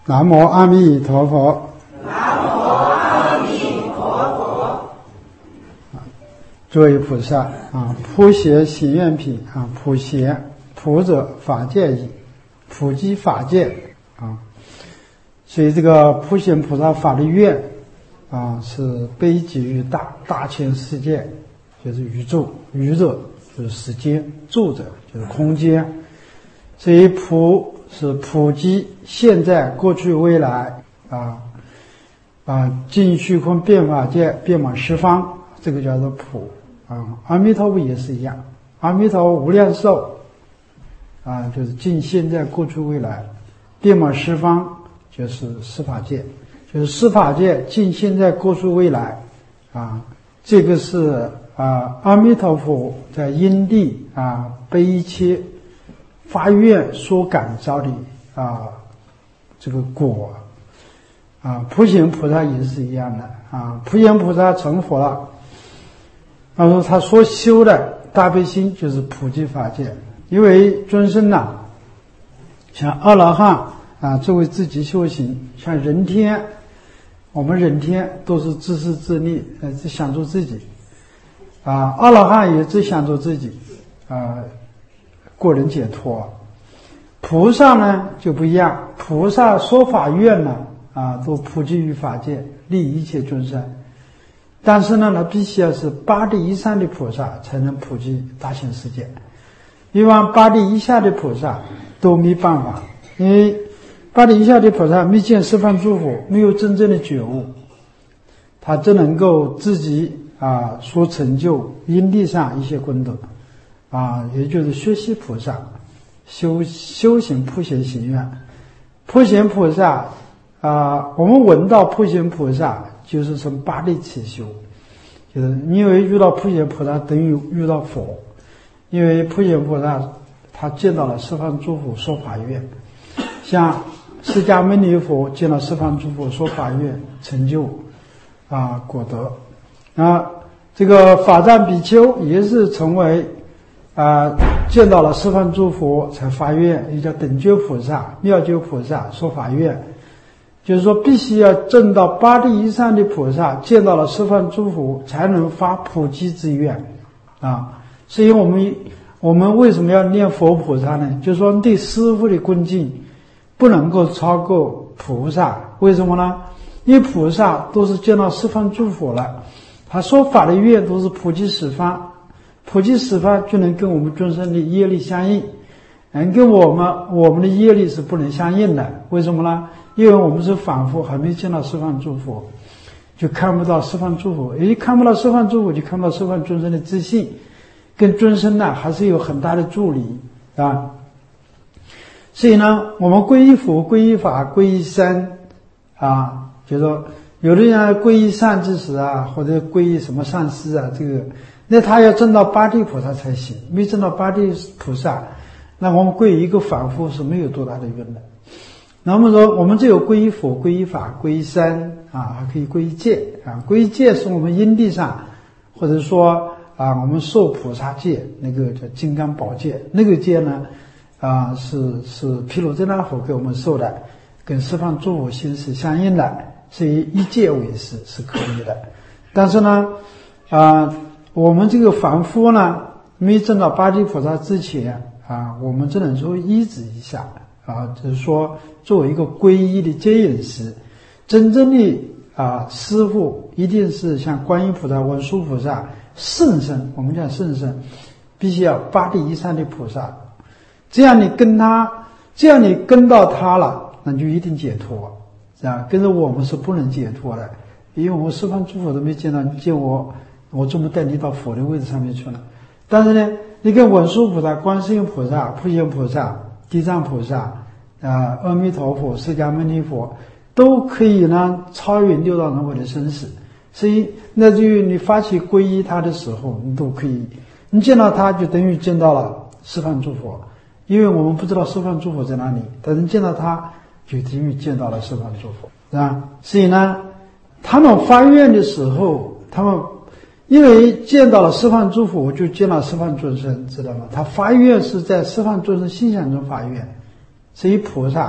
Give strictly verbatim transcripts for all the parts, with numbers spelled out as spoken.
南无阿弥陀佛。 南无阿弥陀佛。 诸位菩萨啊，普贤行愿品啊，普贤普者法界义，普及法界啊。所以这个普贤菩萨发的愿啊，是悲己于大，大千世界就是宇宙，宇者就是时间，宙者就是空间。所以普是普及现在、过去、未来啊啊，尽虚空遍法界，遍满十方，这个叫做普啊。阿弥陀佛也是一样，阿弥陀佛无量寿啊，就是尽现在、过去、未来，遍满十方，就是十法界，就是十法界尽现在、过去、未来啊。这个是啊，阿弥陀佛在因地啊悲切发愿所感召的啊这个果啊。普贤菩萨也是一样的啊，普贤菩萨成佛了，他说他所修的大悲心就是普济法界。因为尊生呐，像阿罗汉啊，作为自己修行，像人天，我们人天都是自私自利，呃，只想着自己啊。阿罗汉也只想着自己啊，个人解脱。菩萨呢就不一样，菩萨说法愿呢啊，都普济于法界，利一切众生。但是呢，他必须要是八地以上的菩萨才能普济大千世界，一般八地以下的菩萨都没办法，因为八地以下的菩萨没见十方诸佛，没有真正的觉悟，他只能够自己啊所成就因地上一些功德啊，也就是学习菩萨，修修行普贤行愿。普贤菩萨啊，我们闻到普贤菩萨就是从八地起修，就是因为遇到普贤菩萨等于遇到佛，因为普贤菩萨他见到了十方诸佛说法愿，像释迦牟尼佛见了十方诸佛说法愿，成就啊果德啊。这个法藏比丘也是成为啊见到了十方诸佛才发愿，也叫等觉菩萨、妙觉菩萨说法愿。就是说必须要证到八地以上的菩萨见到了十方诸佛才能发普济之愿啊。所以我们我们为什么要念佛菩萨呢？就是说对师父的恭敬不能够超过菩萨。为什么呢？因为菩萨都是见到十方诸佛了，他说法的愿都是普济十方，普济十方就能跟我们众生的业力相应，能跟我们我们的业力是不能相应的。为什么呢？因为我们是凡夫，还没见到十方诸佛，就看不到十方诸佛，一看不到十方诸佛，就看不到十方众生的自信，跟众生呢还是有很大的距离啊。所以呢，我们皈依佛、皈依法、皈依僧啊，就是说有的人皈依善知识啊，或者皈依什么上师啊，这个那他要证到八地菩萨才行，没证到八地菩萨，那我们皈依一个凡夫是没有多大的用的。那么说我们只有皈依佛、皈依法、皈依僧啊，还可以皈依戒啊。皈依戒是我们因地上，或者说啊我们受菩萨戒，那个叫金刚宝戒，那个戒呢啊是是毗卢遮那佛给我们受的，跟十方诸佛心是相应的，所以一戒为师是可以的。但是呢啊我们这个凡夫呢，没证到八地菩萨之前啊，我们只能说依止一下啊，就是说作为一个皈依的接引师。真正的啊师父一定是像观音菩萨、文殊菩萨圣僧，我们讲圣僧必须要八地以上的菩萨，这样你跟他，这样你跟到他了，那就一定解脱，是吧？跟着我们是不能解脱的，因为我们十方诸佛都没见到，你见我，我怎么带你到佛的位置上面去了？但是呢，你跟文殊菩萨、观世音菩萨、普贤菩萨、地藏菩萨啊、阿弥陀佛、释迦牟尼佛都可以呢超越六道轮回的生死。所以那就你发起皈依他的时候，你都可以，你见到他就等于见到了十方诸佛，因为我们不知道十方诸佛在哪里，但是见到他就等于见到了十方诸佛，是吧？所以呢，他们发愿的时候，他们因为见到了十方诸佛，就见到十方众生，知道吗？他发愿是在十方众生心想中发愿，所以菩萨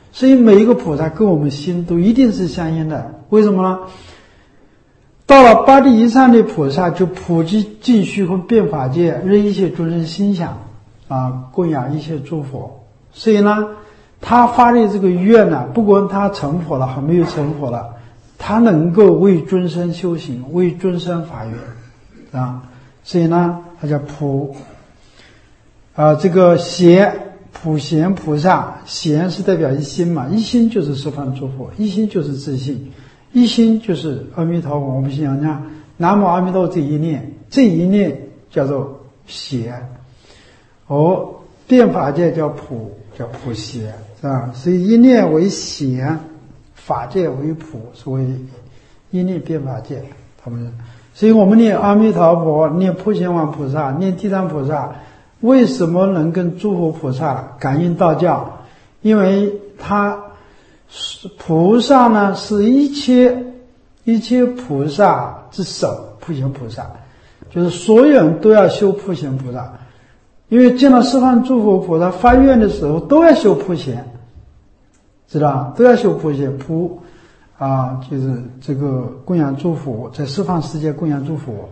所以每一个菩萨跟我们心都一定是相应的。为什么呢？到了八地以上的菩萨，就普及尽虚空遍法界，任一切众生心想啊，供养一切诸佛。所以呢，他发的这个愿呢，不管他成佛了还没有成佛了，他能够为众生修行，为众生发愿啊。所以呢，他叫普啊，这个贤普贤菩萨，贤是代表一心嘛，一心就是十方诸佛，一心就是自信，一心就是阿弥陀佛。我们信仰讲南无阿弥陀佛这一念，这一念叫做贤。哦，遍法界叫普，叫普贤，是吧？所以一念为贤，法界为普，所以一念遍法界。他们，所以我们念阿弥陀佛，念普贤王菩萨，念地藏菩萨，为什么能跟诸佛菩萨感应道教？因为他菩萨呢，是一切一切菩萨之首，普贤菩萨，就是所有人都要修普贤菩萨。因为见到十方诸佛菩萨发愿的时候，都要修普贤，知道都要修普贤普啊，就是这个供养诸佛，在十方世界供养诸佛，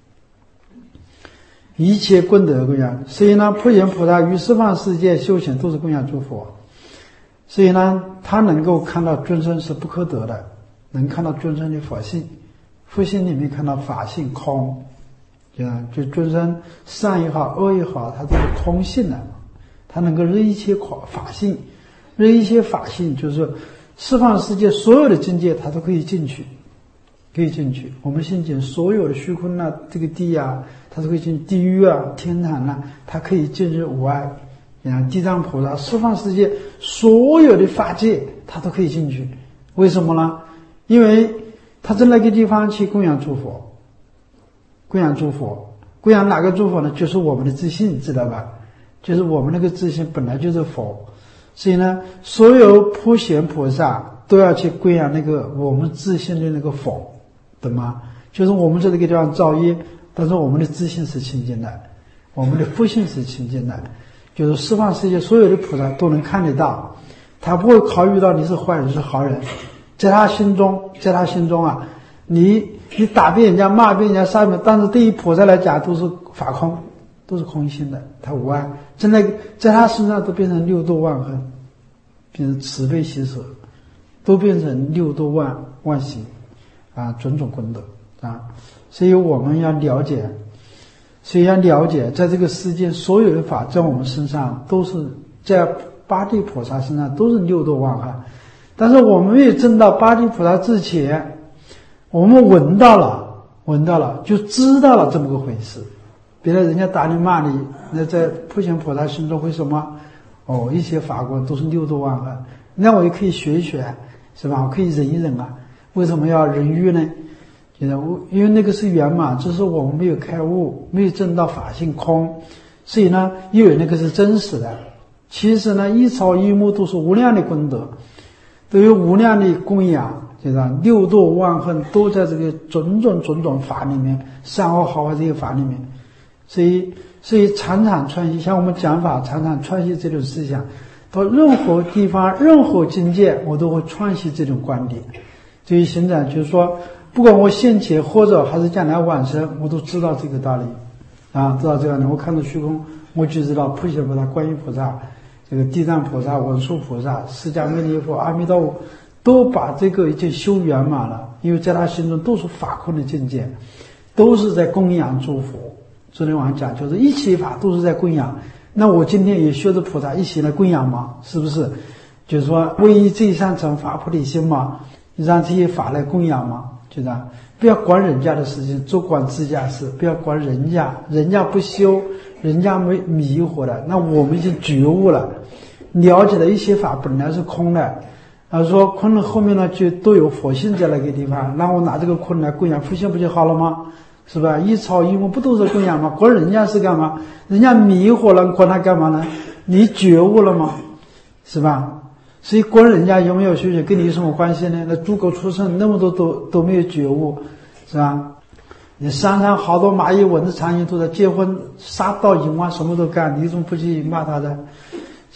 一切功德供养。所以呢，普贤菩萨于十方世界修行都是供养诸佛。所以呢，他能够看到众生是不可得的，能看到众生的佛性，佛性里面看到法性空。啊，就众生善也好，恶也好，它都是空性的，它能够任一切法性，任一切法性，就是十方世界所有的境界，它都可以进去，可以进去。我们现前所有的虚空啊，这个地啊，它都可以进地狱啊、天堂啊，它可以进入无碍。啊，地藏菩萨十方世界所有的法界，它都可以进去。为什么呢？因为他在那个地方去供养诸佛。供养诸佛，供养哪个诸佛呢？就是我们的自信，知道吧？就是我们那个自信本来就是佛，所以呢，所有普贤菩萨都要去供养那个我们自信的那个佛，懂吗？就是我们在这个地方造业，但是我们的自信是清净的，我们的佛性是清净的，就是十方世界所有的菩萨都能看得到，他不会考虑到你是坏人是好人，在他心中，在他心中啊，你。你打遍人家，骂遍人家，杀遍，但是对于菩萨来讲都是法空，都是空心的，他无碍，在那个在他身上都变成六度万恨，变成慈悲喜舍，都变成六度万万行啊，种种功德啊。所以我们要了解，所以要了解，在这个世界所有的法在我们身上都是在八地菩萨身上都是六度万恨，但是我们没有证到八地菩萨之前。我们闻到了，闻到了，就知道了这么个回事。别人人家打你骂你，那在普贤菩萨心中会什么？哦，一切法国都是六度万恨，那我也可以学一学，是吧？我可以忍一忍啊。为什么要忍欲呢？就是因为那个是圆满，只是我们没有开悟，没有证到法性空，所以呢，以为那个是真实的。其实呢，一草一木都是无量的功德，都有无量的供养。就是六度万恨都在这个种种种种法里面，善恶好坏这些法里面，所以所以常常串习，像我们讲法常常串习这种思想，到任何地方任何境界我都会串习这种观点。对于行者就是说，不管我现前或者还是将来往生，我都知道这个道理啊，知道这个道理。我看到虚空，我就知道普贤菩萨、观音菩萨、这个地藏菩萨、文殊菩萨、释迦牟尼佛、阿弥陀佛。都把这个已经修圆满了，因为在他心中都是法空的境界，都是在供养诸佛。昨天晚上讲，就是一切法都是在供养。那我今天也学着菩萨一起来供养嘛，是不是？就是说，唯一最上乘法菩提心嘛，让这些法来供养嘛，就这样。不要管人家的事情，只管自家事，不要管人家，人家不修，人家没迷惑了，那我们已经觉悟了，了解了一切法本来是空的。他说空的后面呢就都有佛性在那个地方，那我拿这个空来供养佛性不就好了吗？是吧？一草一木不都是供养吗？管人家是干嘛？人家迷惑了，管他干嘛呢？你觉悟了吗？是吧？所以管人家有没有修行跟你有什么关系呢？那猪狗畜生那么多都都没有觉悟，是吧？你山上好多蚂蚁蚊子苍蝇都在结婚杀盗淫妄什么都干，你怎么不去骂他的？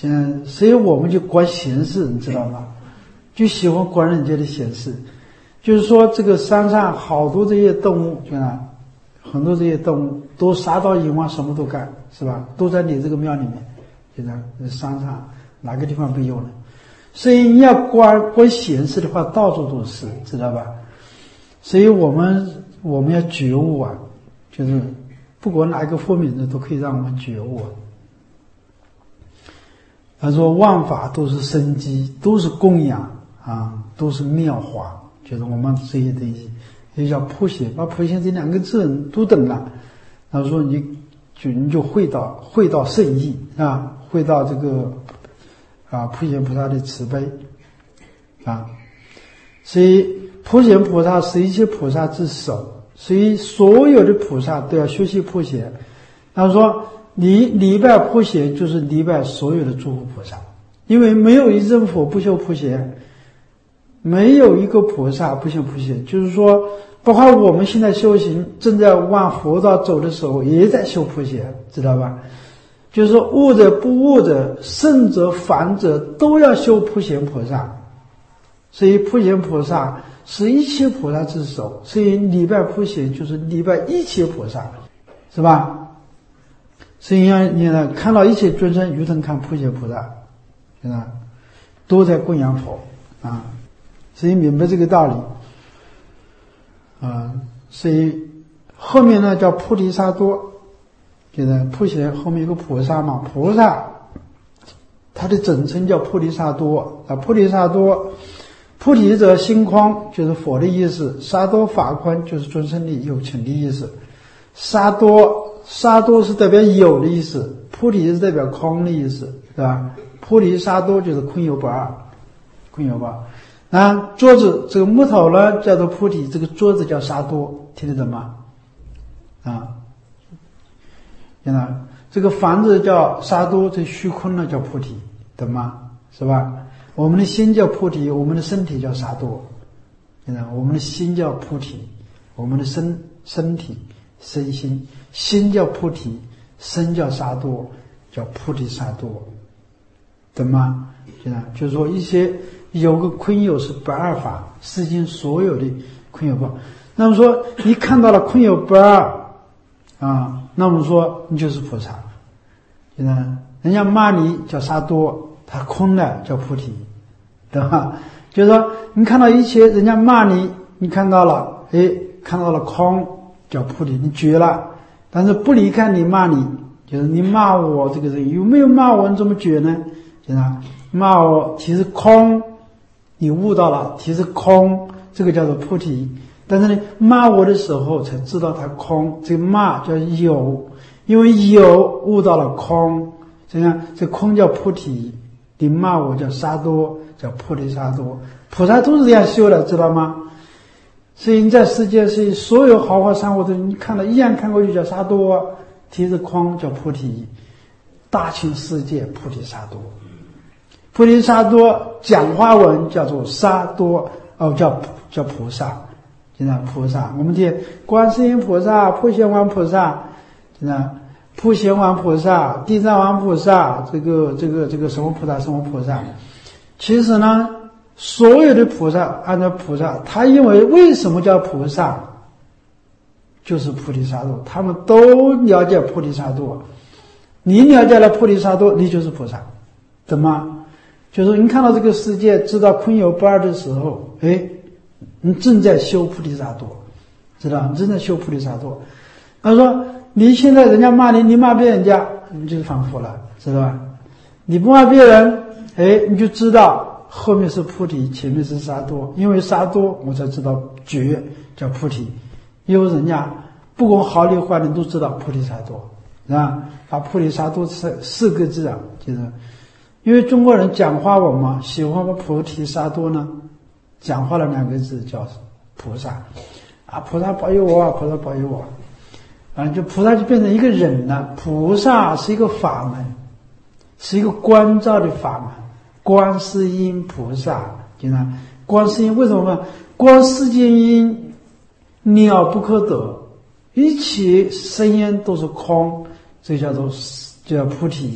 现在所以我们就观闲事，你知道吗？就喜欢观人家的闲事。就是说这个山上好多这些动物，对吧？很多这些动物都杀到淫王，什么都干，是吧？都在你这个庙里面，现在山上哪个地方没有呢？所以你要观观闲事的话，到处都是，知道吧？所以我们我们要觉悟啊，就是不管哪一个方面的都可以让我们觉悟啊。他说万法都是生机，都是供养啊，都是妙法，就是我们这些东西也叫普贤，把普贤这两个字都等了。他说你就你就会到会到圣意啊，会到这个啊普贤菩萨的慈悲啊，所以普贤菩萨是一切菩萨之首，所以所有的菩萨都要学习普贤。他说你礼拜普贤就是礼拜所有的诸佛菩萨，因为没有一尊佛不修普贤，没有一个菩萨不修普贤。就是说包括我们现在修行正在往佛道走的时候也在修普贤，知道吧？就是说悟者不悟者，圣者凡者都要修普贤菩萨。所以普贤菩萨是一切菩萨之首，所以礼拜普贤就是礼拜一切菩萨，是吧？所以要你呢看到一切众生如同看普贤菩萨，是吧？都在供养佛啊，所以明白这个道理啊。所以后面呢叫菩提萨埵，就是普贤后面有个菩萨嘛，菩萨它的整称叫菩提萨埵啊。菩提萨埵，菩提者心宽，就是佛的意思；萨埵法宽，就是众生的有情的意思。萨埵萨埵是代表有的意思，菩提是代表空的意思，是吧？菩提萨埵就是空有不二，空有不二。啊，桌子这个木头呢叫做菩提，这个桌子叫萨埵，听得懂吗？啊，现在这个房子叫萨埵，这虚空呢叫菩提，懂吗？是吧？我们的心叫菩提，我们的身体叫萨埵。现在我们的心叫菩提，我们的身身体身心，心叫菩提，身叫萨埵，叫菩提萨埵，懂吗？现在就是说一些有个空有是不二法，世间所有的空有不二。那么说你看到了空有不二啊，那么说你就是菩萨。现在人家骂你叫萨埵，他空了叫菩提，对吧？就是说你看到一切人家骂你，你看到了，诶，看到了空叫菩提，你觉了，但是不离开你骂你，就是你骂我这个人有没有骂我，你怎么觉呢？就是骂我其实空，你悟到了其实空，这个叫做菩提。但是呢骂我的时候才知道它空，这个骂叫有，因为有悟到了空，这样这空叫菩提，你骂我叫萨埵，叫菩提萨埵。菩萨都是这样修的，知道吗？所以你在世界是所有豪华生活都你看到一眼看过去叫萨埵，提着空叫菩提，大千世界菩提萨埵。菩提萨埵讲话文叫做萨埵，哦，叫叫菩萨。现在菩萨，我们听观世音菩萨、普贤王菩萨，现在普贤王菩萨、地藏王菩萨，这个这个这个什么菩萨什么菩萨。其实呢，所有的菩萨按照菩萨，他认为为什么叫菩萨，就是菩提萨埵，他们都了解菩提萨埵。你了解了菩提萨埵，你就是菩萨，怎么？就是你看到这个世界知道空有不二的时候，哎，你正在修菩提萨埵，知道？你正在修菩提萨埵。他说你现在人家骂你，你骂别人家，你就是反佛了，知道吧？你不骂别人，哎，你就知道后面是菩提，前面是萨埵，因为萨埵我才知道觉叫菩提。因为人家不管好理坏理都知道菩提萨埵，是吧？把菩提萨埵四四个字啊，就是因为中国人讲话我们喜欢把菩提萨埵呢，讲话的两个字叫菩萨啊，菩萨保佑我啊，菩萨保佑我啊，就菩萨就变成一个人了。菩萨是一个法门，是一个观照的法门。观世音菩萨，经常观世音为什么呢？观世间音了不可得，一切声音都是空，这叫做叫菩提。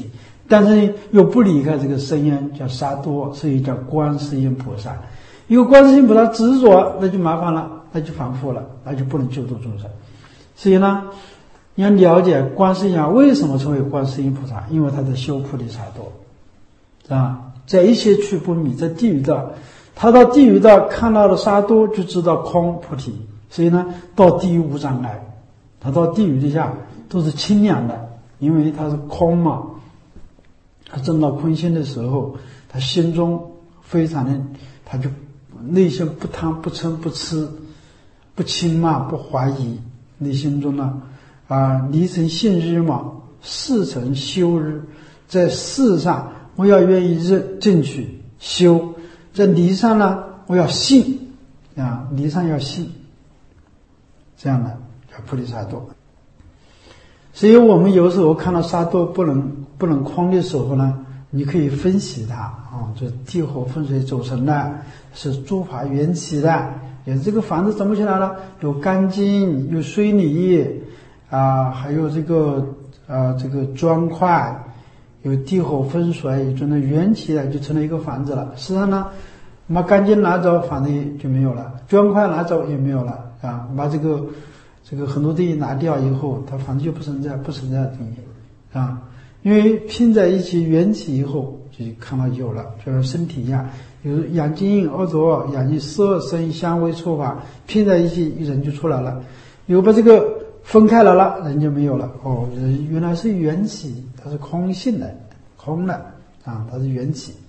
但是又不离开这个深渊，叫沙多，所以叫观世音菩萨。因为观世音菩萨执着，那就麻烦了，那就反复了，那就不能救度众生。所以呢，你要了解观世音啊，为什么称为观世音菩萨？因为他在修菩提萨埵，是吧？在一切趣不迷，在地狱道，他到地狱道看到了沙多，就知道空菩提。所以呢，到地狱无障碍，他到地狱底下都是清凉的，因为他是空嘛。他证到空性的时候，他心中非常的，他就内心不贪不嗔不痴，不轻慢不怀疑，内心中呢啊，离成信日嘛，事成修日，在事上我要愿意认进去修，在离上呢我要信啊，离上要信，这样的叫菩提萨埵。所以我们有时候看到沙埵不能不能空的时候呢，你可以分析它啊，这地火风水组成的，是诸法缘起的。也这个房子怎么起来了？有钢筋，有水泥啊，还有这个啊这个砖块，有地火风水，就那缘起的就成了一个房子了。实际上呢，把钢筋拿走，房子就没有了；砖块拿走也没有了啊。把这个这个很多东西拿掉以后，它房子就不存在，不存在的东西啊。因为拼在一起缘起以后，就看到有了，就像身体一样，有眼睛、耳朵、眼睛、色、声、香味、触法拼在一起，人就出来了。有把这个分开来了，人就没有了。哦，原来是缘起，它是空性的，空的啊，它是缘起。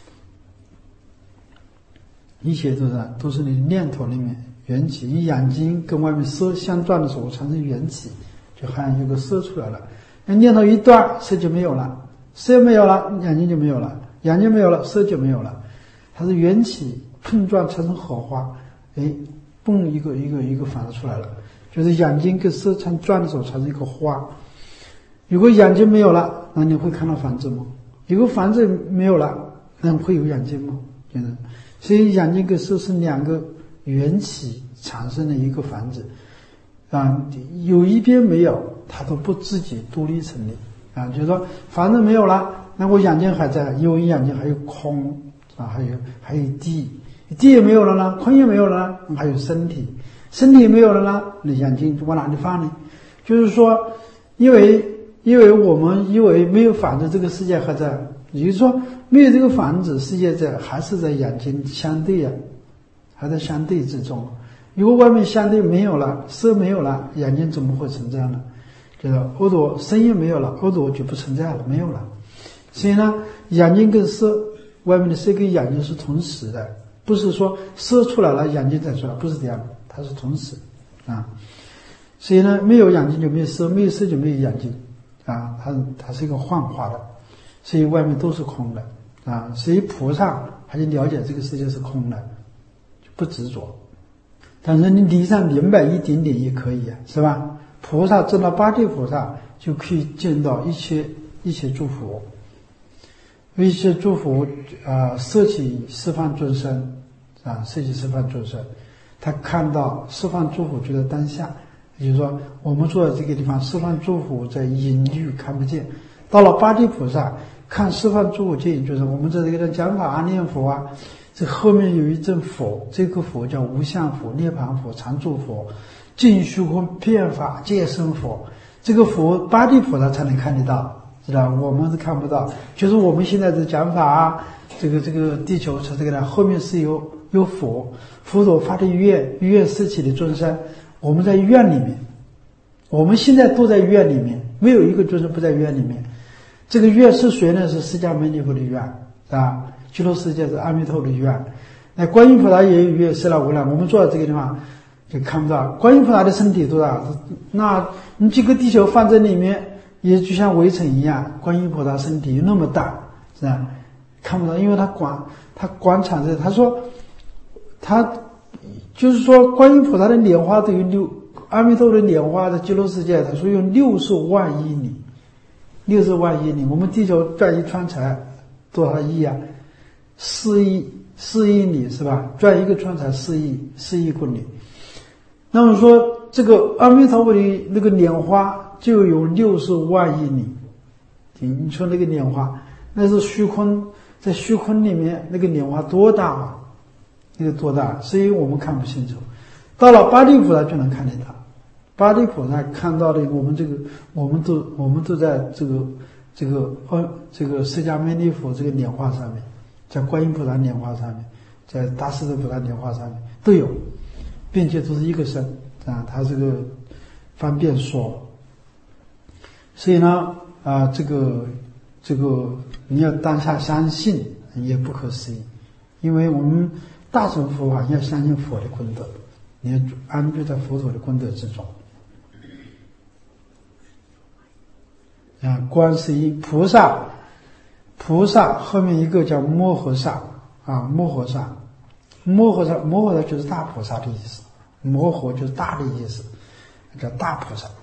一切都是都是你念头里面缘起，你眼睛跟外面色相撞的时候产生缘起，就好像有个色出来了。那念头一断，色就没有了，色没有了，眼睛就没有了，眼睛没有了，色就没有了。它是缘起碰撞产生火花，哎，嘣一个一个一个房子出来了，就是眼睛跟色相撞的时候产生一个花。如果眼睛没有了，那你会看到房子吗？如果房子没有了，那会有眼睛吗？嗯，所以眼睛跟色是两个缘起产生的一个房子啊，有一边没有，它都不自己独立成立啊。就是说房子没有了，那我眼睛还在，因为眼睛还有空啊，还有还有地，地也没有了呢，空也没有了呢，还有身体，身体也没有了呢，那眼睛往哪里放呢？就是说，因为因为我们因为没有房子，这个世界还在，也就是说没有这个房子，世界在还是在眼睛相对啊，还在相对之中。如果外面相对没有了，色没有了，眼睛怎么会存在呢？就是耳朵声音没有了，耳朵就不存在了，没有了。所以呢，眼睛跟色，外面的色跟眼睛是同时的，不是说色出来了眼睛才出来，不是这样的，它是同时啊。所以呢，没有眼睛就没有色，没有色就没有眼睛啊，它它是一个幻化的，所以外面都是空的啊。所以菩萨他就了解这个世界是空的，就不执着。但是你离上明白一点点也可以啊，是吧？菩萨证到八地菩萨，就可以见到一切一切诸佛，一切诸佛啊，摄起十方众生啊，摄起十方众生，他看到十方诸佛就在当下，也就是说，我们坐在这个地方，十方诸佛在隐喻看不见。到了八地菩萨，看十方诸佛见，就是我们在这个讲法啊、念佛啊。这后面有一阵佛，这个佛叫无相佛、涅槃佛、常住佛、尽虚空遍法界身佛。这个佛八地菩萨才能看得到，知道？我们是看不到。就是我们现在的讲法啊，这个这个地球是这个的，后面是有有佛，佛所发的愿，愿摄起的众生。我们在愿里面，我们现在都在愿里面，没有一个众生不在愿里面。这个愿是谁呢？是释迦牟尼佛的愿，是吧？极乐世界是阿弥陀佛的愿，那观音菩萨也有愿，释了无量。我们坐在这个地方就看不到观音菩萨的身体多大，那你这个地球放在里面，也就像围城一样，观音菩萨身体那么大，是吧？看不到，因为他广，他广场在，他说，他就是说观音菩萨的莲花都有六，阿弥陀佛的莲花在极乐世界，他说有六十万亿里，六十万亿里，我们地球转一圈才多少亿啊？四亿四亿里是吧？转一个圈才四亿四亿公里。那么说这个阿弥陀佛的那个莲花就有六十万亿里，你说那个莲花， 那是虚空，在虚空里面那个莲花多大啊？那个多大？所以我们看不清楚。到了八地菩萨就能看见它。八地菩萨看到的，我们这个，我们都我们都在这个这个呃这个释迦牟尼佛这个莲花上面，在观音菩萨莲花上面，在大势至菩萨莲花上面都有，并且都是一个身啊，它这个方便说。所以呢，啊，这个这个你要当下相信也不可思议，因为我们大乘佛法要相信佛的功德，你要安住在佛陀的功德之中。啊，观世音菩萨，菩萨后面一个叫摩诃萨啊，摩诃萨，摩诃萨，摩诃萨就是大菩萨的意思，摩诃就是大的意思，叫大菩萨。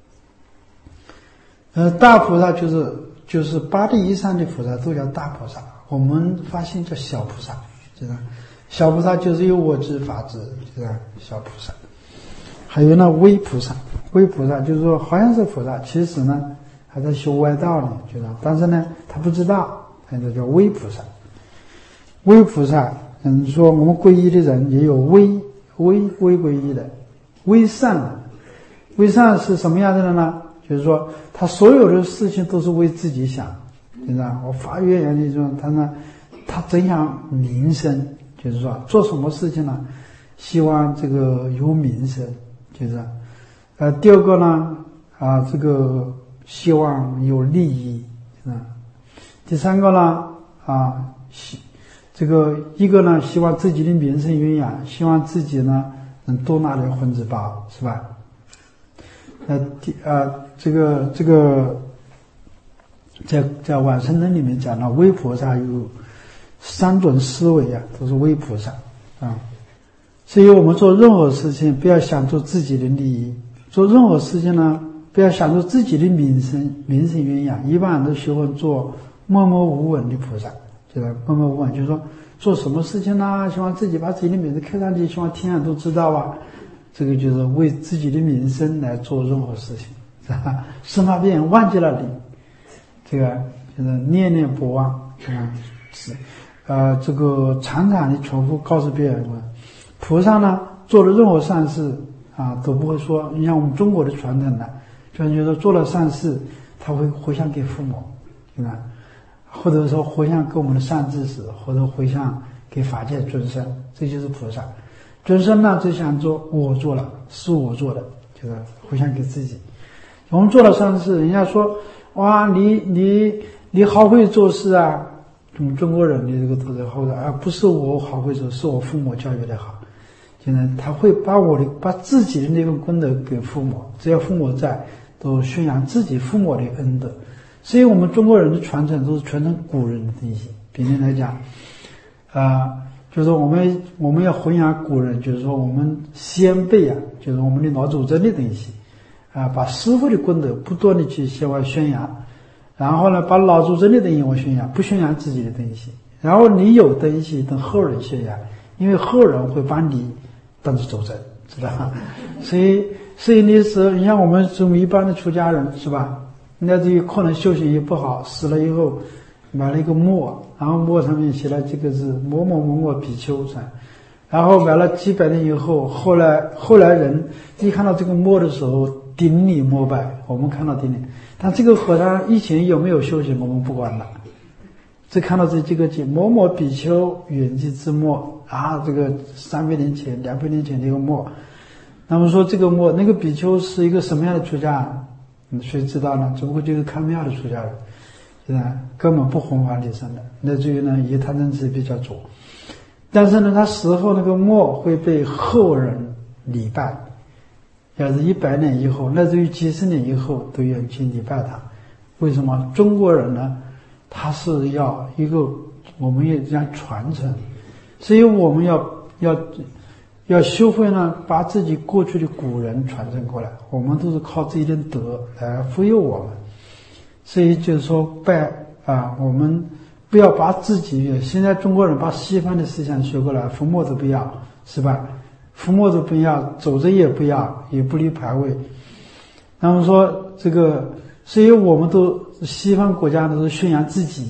呃，大菩萨就是就是八地以上的菩萨都叫大菩萨，我们发现叫小菩萨，知道？小菩萨就是有我执法执，知道？小菩萨。还有呢，微菩萨，微菩萨就是说好像是菩萨，其实呢还在修歪道呢，知道？但是呢他不知道，他就叫微菩萨。微菩萨，嗯，说我们皈依的人也有微微微皈依的，微善的。微善是什么样子的呢？就是说，他所有的事情都是为自己想，知道？我发愿愿力中，他呢，他怎样名声？就是说，做什么事情呢？希望这个有名声，就是，呃，第二个呢，啊，这个希望有利益，啊，第三个呢，啊，希这个一个呢，希望自己的名声云扬，希望自己呢能多拿点婚子包，是吧？呃，第啊，这个这个，在在往生论里面讲了，微菩萨有三种思维啊，都是微菩萨啊。所以我们做任何事情，不要想做自己的利益；做任何事情呢，不要想做自己的名声名声云扬。一般人都喜欢做默默无闻的菩萨，对吧？默默无闻就是说，做什么事情呢，希望自己把自己的名字刻上去，希望天下都知道啊。这个就是为自己的名声来做任何事情，是吧？生怕别人忘记了你，这个就是念念不忘，啊，是，呃，这个常常的重复告诉别人啊，菩萨呢做了任何善事啊，都不会说，你像我们中国的传统呢，就是觉得做了善事，他会回向给父母，对吧？或者说回向给我们的善知识，或者回向给法界尊生，这就是菩萨。尊生呢就想做我做了，是我做的，就是回向给自己。我们做了善事，人家说哇，你你你好会做事啊！我们中国人的这个都在后头啊，不是我好会做，是我父母教育的好。现在他会把我的把自己的那个功德给父母，只要父母在，都宣扬自己父母的恩德。所以我们中国人的传承都是传承古人的东西。比如来讲，啊、呃。就是我们我们要弘扬古人，就是说我们先辈啊，就是我们的老祖宗的东西啊，把师父的功德不断的去向外宣扬，然后呢，把老祖宗的东西我宣扬，不宣扬自己的东西。然后你有东西等后人宣扬，因为后人会把你当作祖宗，知道吧？所以所以你是你像我们这么一般的出家人是吧？那这可能修行也不好，死了以后买了一个墨。然后墨上面写了几个字某某某某比丘噻，然后买了几百年以后，后来后来人一看到这个墨的时候顶礼膜拜，我们看到顶礼，但这个和尚以前有没有修行我们不管了，只看到这几个字某某比丘远寄之墨啊，这个三百年前两百年前的一个墨。那么说这个墨那个比丘是一个什么样的出家人，谁知道呢？只不过就是看庙的出家人，是吧？根本不弘法利生的，乃至于呢以贪嗔痴比较浊。但是呢，他死后那个墨会被后人礼拜，要是一百年以后，乃至于几十年以后都有人去礼拜他。为什么？中国人呢，他是要一个我们也讲传承，所以我们要要要修会呢，把自己过去的古人传承过来，我们都是靠自己的德来护佑我们。所以就是说拜啊，我们不要把自己，现在中国人把西方的思想学过来，伏魔都不要，是吧？伏魔都不要，走着也不要，也不立牌位。那么说这个，所以我们都西方国家都是宣扬自己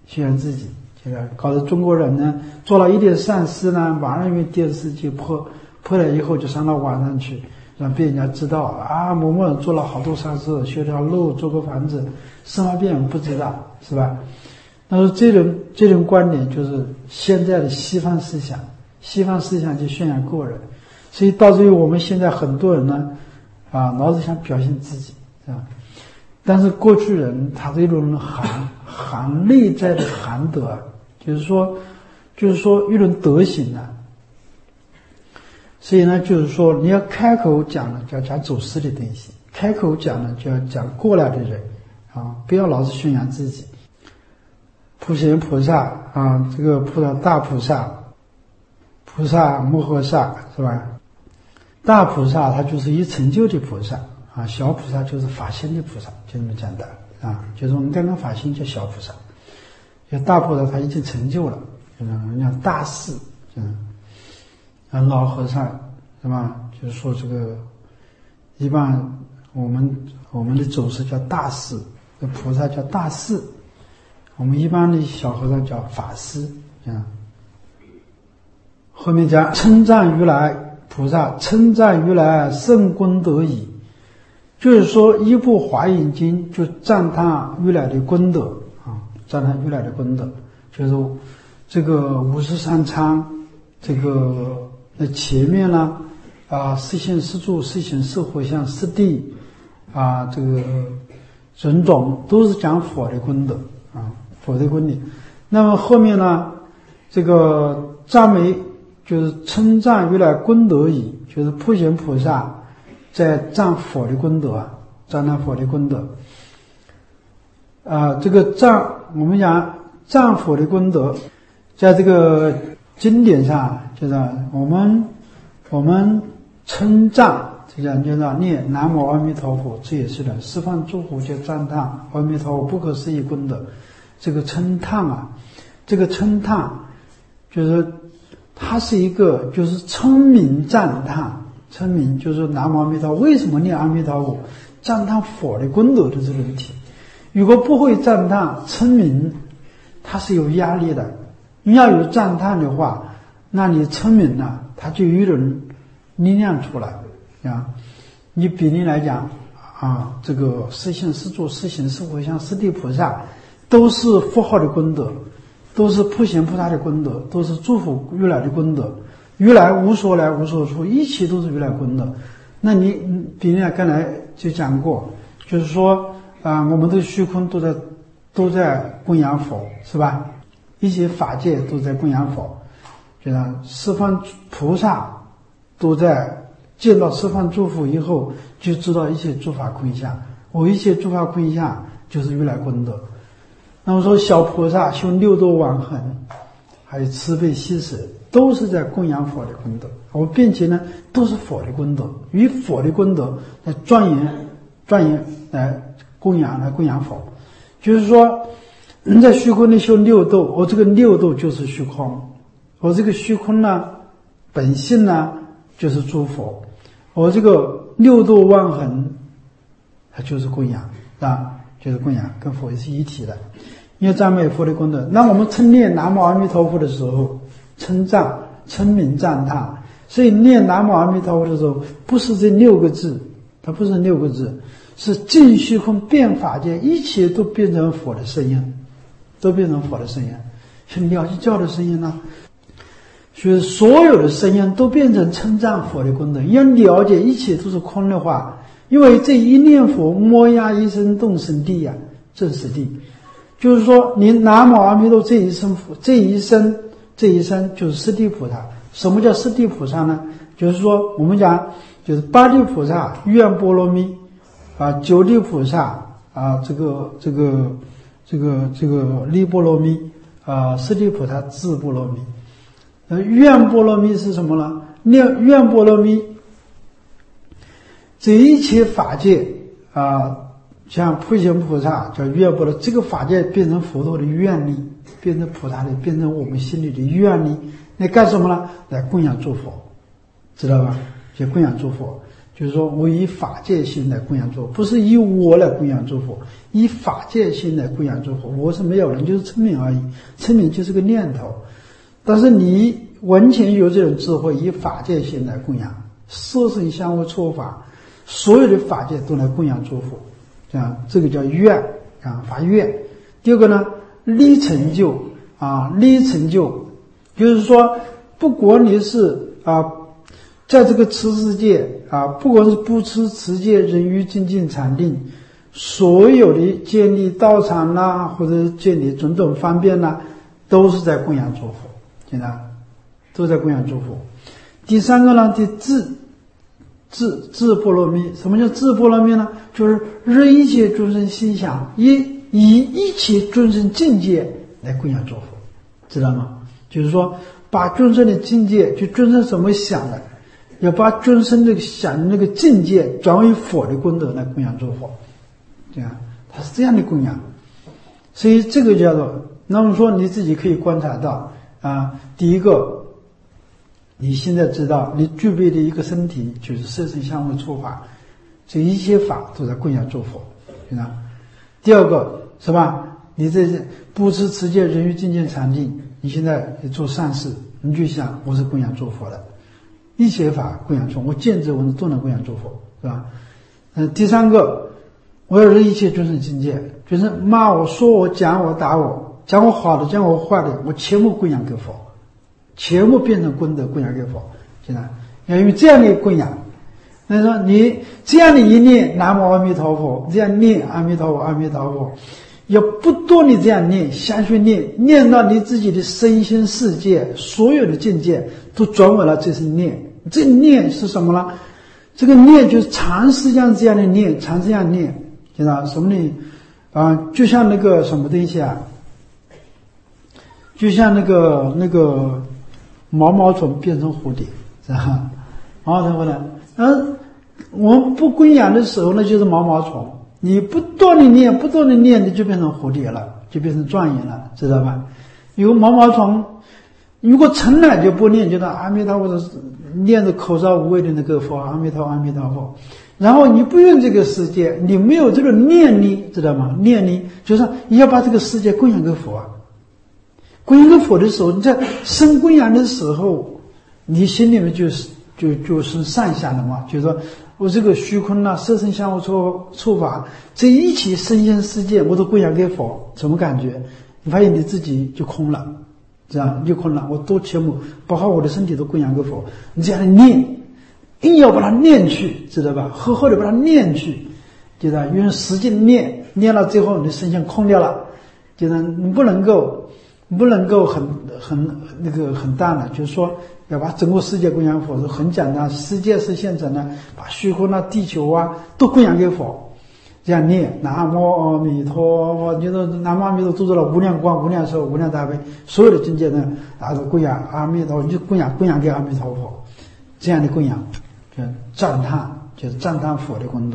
宣扬自己，这个搞得中国人呢做了一点善事呢，马上用电视机破破了以后就上到网上去，让别人家知道啊，某某人做了好多善事，修条路，做个房子，什么别人不知道，是吧？那么这种这种观点就是现在的西方思想，西方思想就宣扬个人，所以导致于我们现在很多人呢，啊，老是想表现自己，是吧？但是过去人他这种含含内在的含德，就是说，就是说一种德行啊。所以呢，就是说你要开口讲呢，就要讲走私的东西；开口讲呢，就要讲过来的人啊，不要老是宣扬自己。普贤菩萨啊，这个菩萨大菩萨，菩萨摩诃萨是吧？大菩萨他就是一成就的菩萨啊，小菩萨就是法心的菩萨，就这么简单啊。就是我们刚刚法心叫小菩萨，就大菩萨他已经成就了，就是人家大士，嗯，啊老和尚是吧？就是说这个一般我们我们的祖师叫大士，这菩萨叫大士。我们一般的小和尚叫法师，啊，后面讲称赞如来菩萨，称赞如来圣功德矣，就是说一部华严经就赞叹如来的功德啊，赞叹如来的功德，就是这个五十三参，这个那前面呢啊，四现四住、四行四回向、四谛啊，这个种种都是讲佛的功德啊。佛的功德，那么后面呢？这个赞美就是称赞如来功德矣，就是普贤菩萨在赞佛的功德啊，赞叹佛的功德。啊、呃，这个赞我们讲赞佛的功德，在这个经典上，就是我们我们称赞，这样叫做念南无阿弥陀佛，这也是的，十方诸佛就赞叹阿弥陀佛不可思议功德。这个称叹啊，这个称叹就是它是一个就是称名赞叹，称名就是南无阿弥陀佛，为什么念阿弥陀佛？赞叹佛的功德的这个问题。如果不会赞叹称名，它是有压力的。你要有赞叹的话，那你称名呢、啊，它就有一种力量出来啊。你比例来讲啊，这个四现四住、四行四回向、四谛菩萨。都是佛号的功德，都是普贤菩萨的功德，都是祝福如来的功德。如来无所来无所处，一切都是如来功德。那你比如刚才就讲过，就是说啊、呃，我们的虚空都在都在供养佛，是吧？一些法界都在供养佛，就像十方菩萨都在见到十方诸佛以后，就知道一切诸法空相。我一切诸法空相就是如来功德。那么说小菩萨修六度往恒，还有慈悲喜舍，都是在供养佛的功德。我并且呢，都是佛的功德，以佛的功德来庄严、庄严来供养、来供养佛。就是说，人在虚空里修六度，我这个六度就是虚空，我这个虚空呢，本性呢就是诸佛，我这个六度万恒，它就是供养啊。就是供养，跟佛是一体的。因为赞美佛的功德，那我们称念南无阿弥陀佛的时候，称赞、称名、赞叹。所以念南无阿弥陀佛的时候，不是这六个字，它不是六个字，是尽虚空遍法界，一切都变成佛的声音，都变成佛的声音，是鸟鸡叫的声音呢、啊。所以所有的声音都变成称赞佛的功德。要了解一切都是空的话。因为这一念佛，摩呀一声动生地呀、啊，正是地。就是说，你南无阿弥陀这一声，这一声，这一声就是四谛菩萨。什么叫四谛菩萨呢？就是说，我们讲就是八地菩萨愿波罗蜜啊，九地菩萨啊，这个这个这个这个利波罗蜜啊，四谛菩萨智波罗蜜。呃，愿波罗蜜是什么呢？念愿波罗蜜。这一切法界啊，像普贤菩萨叫愿波罗，这个法界变成佛陀的愿力，变成菩萨的，变成我们心里的愿力，来干什么呢？来供养诸佛，知道吧？就供养诸佛， 就是说我以法界心来供养诸佛，不是以我来供养诸佛，以法界心来供养诸佛。我是没有人，就是称名而已，称名就是个念头。但是你完全有这种智慧，以法界心来供养，色身香味触法，所有的法界都来供养诸佛，这样这个叫愿啊，发愿。第二个呢，立成就啊，立成就，就是说，不管你是啊，在这个持世界啊，不管是不持持戒、人欲、精进、禅定，所有的建立道场啦，或者建立种种方便啦，都是在供养诸佛，现在都在供养诸佛。第三个呢，的智智智波罗蜜。什么叫智波罗蜜呢？就是任一切众生心想，以以一切众生境界来供养诸佛，知道吗？就是说，把众生的境界，就众生怎么想的，要把众生这个想的那个境界转为佛的功德来供养诸佛，这样他是这样的供养。所以这个叫做，那么说你自己可以观察到啊，第一个，你现在知道你具备的一个身体就是色身香味触法，这一切法都在供养诸佛，对吧？第二个是吧？你这不持持戒、人欲、精进、禅定，你现在做善事，你就想我是供养诸佛的，一切法供养诸佛，我见之闻之都能供养诸佛，是吧？嗯、呃，第三个，我要任一切众生境界，就是骂我、说我、讲我、打我，讲我好的、讲我坏的，我全部供养给佛，全部变成功德供养给佛，现在要用这样的供养。那说你这样的一念南无阿弥陀佛，这样念阿弥陀佛阿弥陀佛，要不断的这样念，相续念，念到你自己的身心世界所有的境界都转为了这是念。这念是什么呢？这个念就是长时间这样的念，长时间念，知道什么呢？啊，就像那个什么东西啊，就像那个那个毛毛虫变成蝴蝶，是吧？毛毛虫呢，嗯。我们不供养的时候呢，就是毛毛虫。你不断的念，不断的念，你就变成蝴蝶了，就变成状元了，知道吧？有毛毛虫，如果从来就不念，就到阿弥陀佛的念着口罩无畏的那个佛，阿弥陀阿弥陀佛。然后你不用这个世界，你没有这个念力，知道吗？念力就是你要把这个世界供养给佛啊。供养给佛的时候，你在生供养的时候，你心里面就是就就是善想的嘛，就是说。我这个虚空啊，色身香味触触法，这一切身心世界我都供养给佛，什么感觉？你发现你自己就空了，这样就空了。我都全部包括我的身体都供养给佛，你这样念，硬要把它念去，知道吧？好好的把它念去，就是用使劲念，念到最后你的身心空掉了，就是你不能够不能够很很那个很淡了，就是说。要把整个世界供养佛是很简单，世界是现成的，把虚空啊、地球啊都供养给佛，这样念南无阿弥陀佛，就是南无阿弥陀做到了无量光、无量寿、无量大悲，所有的境界呢，啊都供养阿弥陀佛，就供养供养给阿弥陀佛，这样的供养，就赞叹，就是赞叹佛的功德，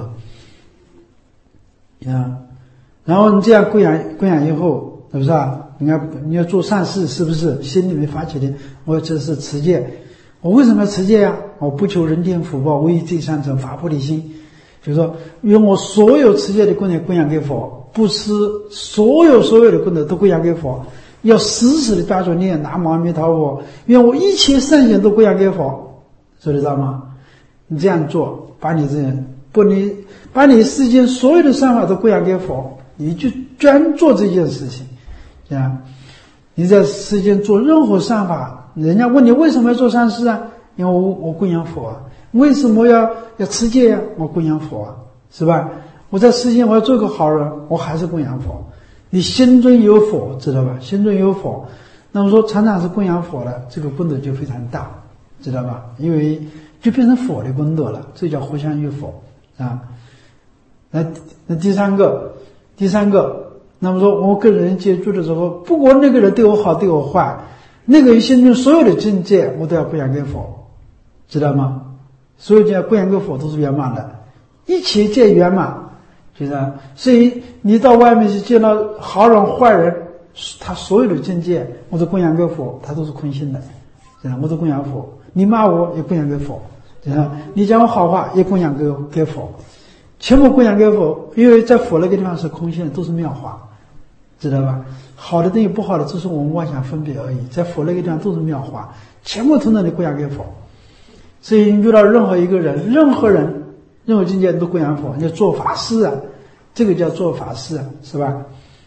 啊，然后你这样供养供养以后，是不是啊？你要你要做善事，是不是心里面发起的？我这是持戒，我为什么要持戒呀？我不求人天福报，为这三成发菩提心，就是说用我所有持戒的功德供养给佛，不吃所有所有的功德都供养给佛，要时时的大作念南无阿弥陀佛，愿我一切善行都供养给佛，知道吗？你这样做，把你这样不你把你世间所有的善法都供养给佛，你就专做这件事情。这样，你在世间做任何善法，人家问你为什么要做善事啊？因为我我供养佛啊。为什么要要持戒呀、啊？我供养佛啊，是吧？我在世间我要做个好人，我还是供养佛。你心中有佛，知道吧？心中有佛，那么说常常是供养佛的，这个功德就非常大，知道吧？因为就变成佛的功德了，这叫互相于佛啊。那那第三个，第三个。那么说我跟人接触的时候，不管那个人对我好对我坏，那个人心中所有的境界我都要供养给佛，知道吗？所有境界供养给佛都是圆满的，一切皆圆满，就是、啊、所以你到外面去见到好人坏人，他所有的境界我都供养给佛，他都是空性的，这样我都供养佛。你骂我也供养给佛， 你讲我好话也供养给给佛，全部供养给佛，因为在佛那个地方是空性的，都是妙法，知道吧？好的东西不好的只是我们妄想分别而已，在佛那个地方都是妙法，全部统统的供养给佛。所以遇到任何一个人，任何人任何境界都供养佛，要做法事啊，这个叫做法事啊，是吧？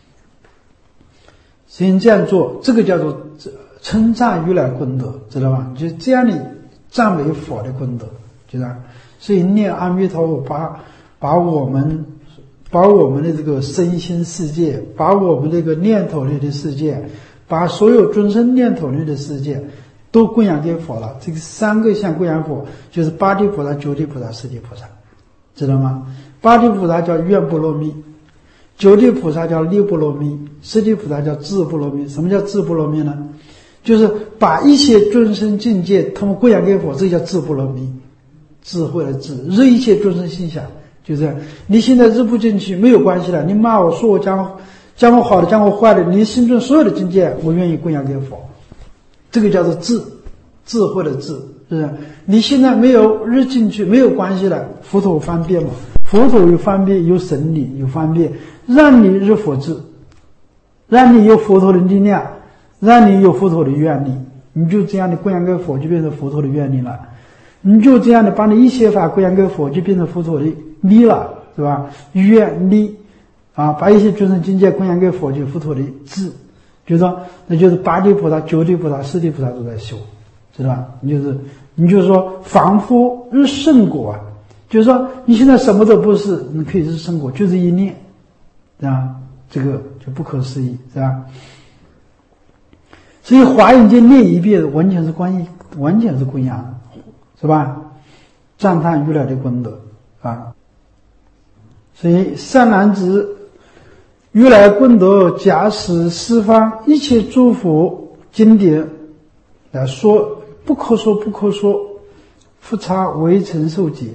所以你这样做，这个叫做称赞如来功德，知道吧？就这样的赞美佛的功德，知道吧？所以念阿弥陀佛，把把我们把我们的这个身心世界，把我们这个念头类的世界，把所有众生念头类的世界都供养给佛了。这个三个相供养佛，就是八地菩萨、九地菩萨、十地菩萨，知道吗？八地菩萨叫愿波罗蜜，九地菩萨叫力波罗蜜，十地菩萨叫智波罗蜜。什么叫智波罗蜜呢？就是把一切众生境界通过供养给佛，这叫智波罗蜜，智慧的智，日一切众生心想，就这样。你现在日不进去没有关系了，你骂我说我讲讲我好的讲我坏的，你心中所有的境界我愿意供养给佛，这个叫做智，智慧的智，是不是？你现在没有日进去没有关系了，佛陀方便嘛，佛陀有方便，有神力，有方便，让你日佛智，让你有佛陀的力量，让你有佛陀的愿力，你就这样的供养给佛，就变成佛陀的愿力了。你就这样的把你一切法供养给佛，就变成佛陀的力了，是吧？愿力啊，把一些众生境界供养给佛，就是佛陀的智，就是说那就是八地菩萨、九地菩萨、十地菩萨都在修，知道吧？你就是你就是说凡夫日圣果啊，就是说你现在什么都不是，你可以日圣果，就是一念啊，这个就不可思议，是吧？所以华严经念一遍完全是观音，完全是供养，是吧？赞叹如来的功德啊！所以善男子，如来功德假使十方一切诸佛经典来说，不可说不可说，复差为承受解，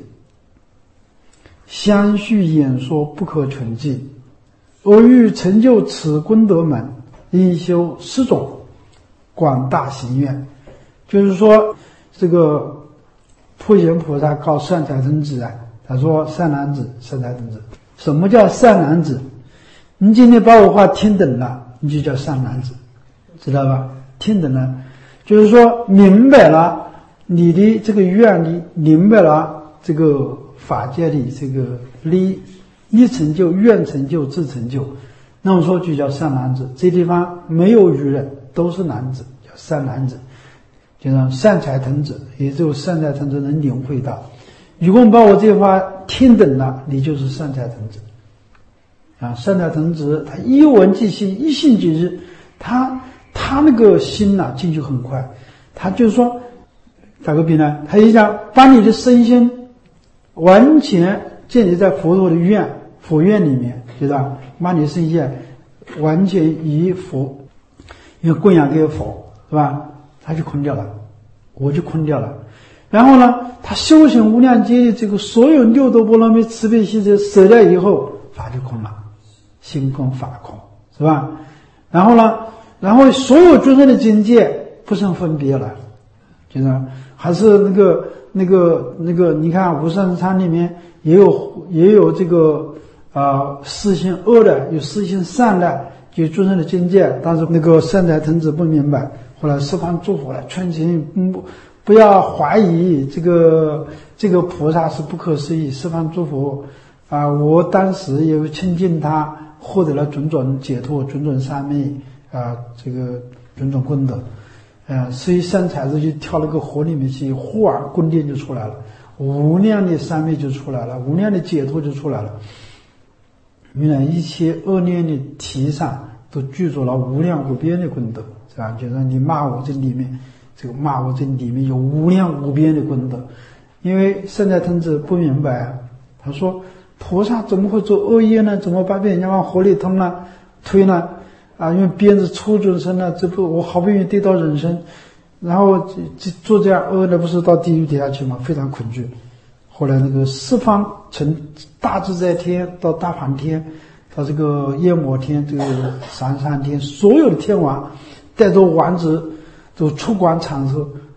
相续演说不可全记。我欲成就此功德门，应修四种广大行愿。就是说这个普贤菩萨告善财童子啊，他说善男子，善财童子，什么叫善男子？你今天把我话听懂了，你就叫善男子，知道吧？听懂了，就是说明白了你的这个愿力，明白了这个法界的这个力，一成就、愿成就、智成就，那么说就叫善男子。这地方没有愚人，都是男子，叫善男子。就是善财童子，也只有善财童子能领会到。如果你把我这话听懂了，你就是善财童子啊！善财童子他一闻即心，一信即日，他他那个心呐、啊、进去很快。他就是说，打个比呢，他一讲把你的身心完全建立在佛陀的愿佛愿里面，知道？把你的身心完全以佛，因为供养给佛，是吧？他就空掉了，我就空掉了。然后呢，他修行无量劫的这个所有六度波罗蜜慈悲喜舍舍掉以后，法就空了，心空法空，是吧？然后呢，然后所有众生的境界不生分别了，就是还是那个那个那个，你看无上禅里面也有也有这个啊、呃、四心恶的，有四心善的，就众生的境界，但是那个善财童子不明白。后来十方诸佛来劝请，不不要怀疑这个这个菩萨是不可思议。十方诸佛啊，我当时也亲近他，获得了种种解脱、种种三昧啊，这个种种功德。呃，所以善财子就跳了个河里面去，忽而宫殿就出来了，无量的三昧就出来了，无量的解脱就出来了。原来一切恶念的体上都具足了无量无边的功德。是吧？就是你骂我这里面，这个骂我这里面有无量无边的功德。因为善财童子不明白啊，他说菩萨怎么会做恶业呢？怎么把别人家往河里推呢？推呢？啊，用鞭子抽众生呢？这不我好不容易得到人生，然后做这样恶的，不是到地狱底下去吗？非常恐惧。后来那个十方从大自在天到大梵天，到这个夜摩天，这个三山天，所有的天王带着王子都出关场车，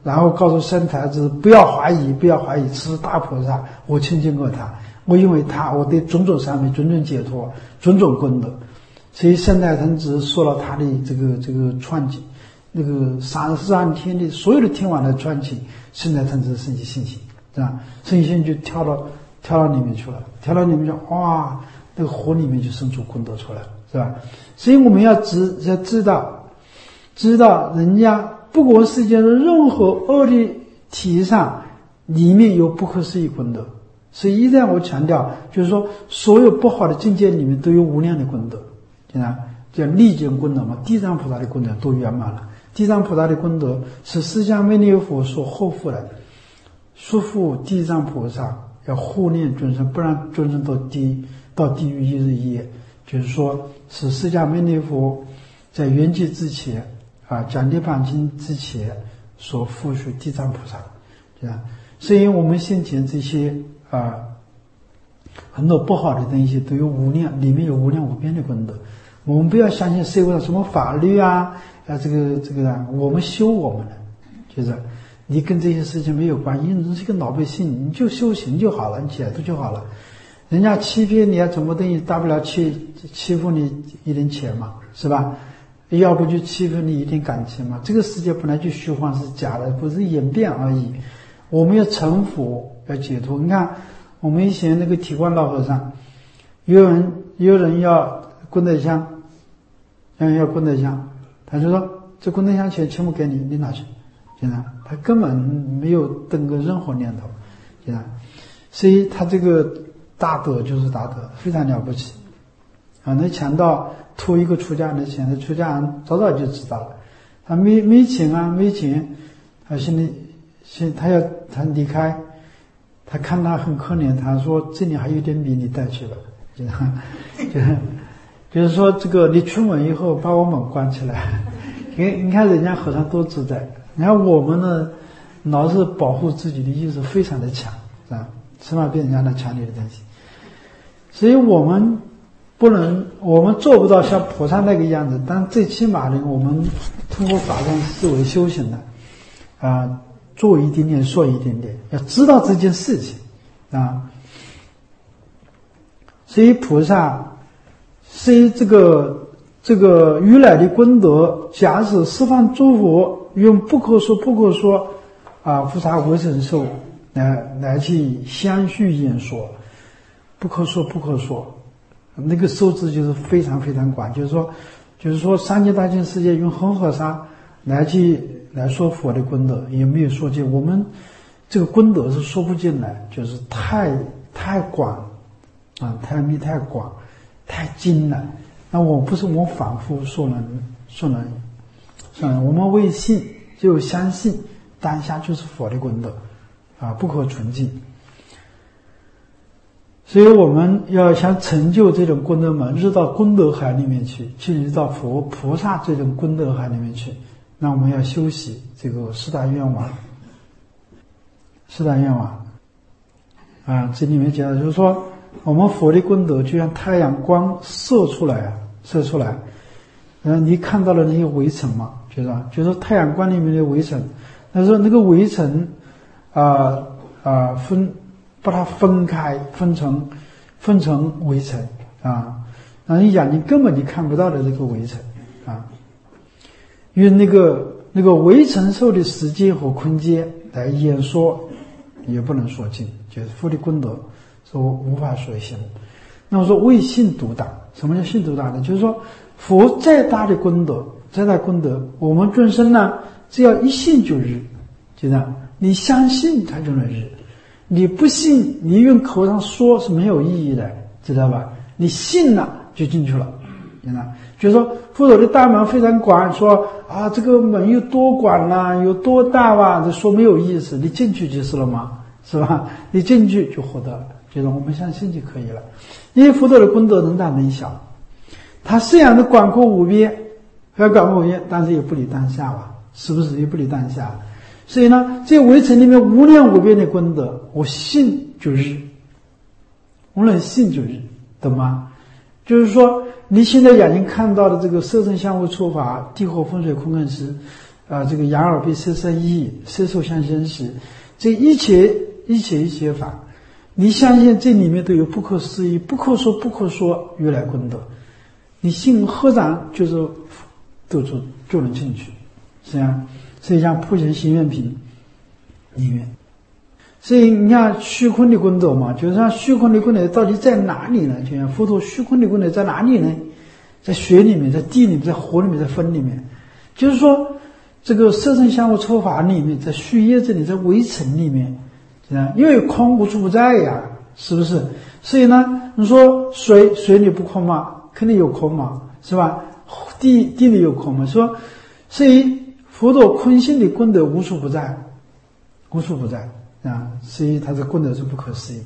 然后告诉三太子不要怀疑，不要怀疑，此是大菩萨，我亲近过他，我因为他，我对种种三昧、种种解脱、种种功德，所以三太子说了他的这个这个传记，那个三十三天的所有的天王的传记，三太子升起信心，是吧？升起信心就跳到跳到里面去了，跳到里面就哇，那个火里面就生出功德出来了，是吧？所以我们要知要知道，知道人家。不过世界上任何恶的体上，里面有不可思议功德。所以一旦我强调，就是说所有不好的境界里面都有无量的功德，对吧？叫利见功德嘛，地藏菩萨的功德都圆满了。地藏菩萨的功德是释迦牟尼佛所护护的，束缚地藏菩萨要护念众生，不让众生到地到地狱一日一夜。就是说，是释迦牟尼佛在圆寂之前。啊，讲涅槃经之前所付属地藏菩萨，对吧？所以我们先前这些啊很多不好的东西都有无量，里面有无量无边的功德。我们不要相信社会上什么法律啊，啊这个这个啊，我们修我们的，就是你跟这些事情没有关系，你是个老百姓，你就修行就好了，你解脱就好了。人家欺骗你啊，什么东西大不了欺欺负你一点钱嘛，是吧？要不就欺负你一点感情嘛？这个世界本来就虚幻是假的，不是演变而已。我们要成佛，要解脱。你看，我们以前那个铁观老和尚，有人有人要功德箱，有人要功德箱，他就说这功德箱钱全部给你，你拿去，现在他根本没有登个任何念头，现在，所以他这个大德就是大德，非常了不起啊！那强盗偷一个出家人的钱，那出家人早早就知道了，他没没钱啊，没钱，他现在现他要他离开，他看他很可怜，他说这里还有点米，你带去吧，就是就是就是说这个你出门以后把我们关起来，你你看人家和尚多自在，你看我们呢老是保护自己的意识非常的强，是吧？生怕被人家来抢你的东西，所以我们不能，我们做不到像菩萨那个样子，但最起码呢，我们通过法上思维修行的，啊、呃，做一点点，说一点点，要知道这件事情啊。所以菩萨，所以这个这个如来的功德，假使十方诸佛用不可说不可说啊，菩萨为神受来来去相续演说，不可说不可说。那个数字就是非常非常广，就是说，就是说三界大千世界用恒河沙来去来说佛的功德，也没有说尽。我们这个功德是说不尽来，就是太太广啊，太密太广，太精了。那我不是我反复说了说了，说了，我们为信就相信当下就是佛的功德啊，不可纯净。所以我们要想成就这种功德门，入到功德海里面去，进入到佛菩萨这种功德海里面去，那我们要修习这个四大愿望。四大愿望啊，这里面讲的就是说，我们佛的功德就像太阳光射出来啊，射出来，嗯，你看到了那些微尘嘛，就是就是太阳光里面的微尘，他说那个微尘啊啊分。把它分开，分成分成微尘啊，那你眼睛根本你看不到的这个微尘啊，因为那个那个微尘受的时间和空间来演说，也不能说尽，就是佛的功德是无法说尽。那么说为信独大，什么叫信独大呢？就是说佛再大的功德，再大功德，我们众生呢，只要一信就日，就这样，你相信它就能日。你不信，你用口上说是没有意义的，知道吧？你信了就进去了，知道？就是说佛陀的大门非常广，说啊这个门有多广啦，有多大吧，这说没有意思，你进去就是了嘛，是吧？你进去就获得了，就是我们相信就可以了。因为佛陀的功德能大能小，他虽然是广阔无边，要广阔无边，但是也不离当下吧，是不是也不离当下？所以呢，这个围城里面无量无边的功德，我信就日，无论信就日，懂吗？就是说，你现在眼睛看到的这个色声香味触法、地火风水空根识， 啊、呃，这个眼耳鼻舌身意，色受想行识，这一切一切一切法，你相信这里面都有不可思议、不可说不可说如来功德，你心合掌就是都就就能进去，是啊，所以像普贤行愿品里面。所以你看虚空的功德嘛，就是说虚空的功德到底在哪里呢？就像佛陀虚空的功德在哪里呢？在水里面，在地里面，在火里面，在风里面。就是说这个色身相互抽法里面，在虚叶这里，在微尘里面，这样因为空无处不在呀，是不是？所以呢，你说水水里不空吗？肯定有空嘛，是吧？地地里有空嘛，说所以佛陀空性的功德无处不在，无处不在。啊，所以他的功德是不可思议，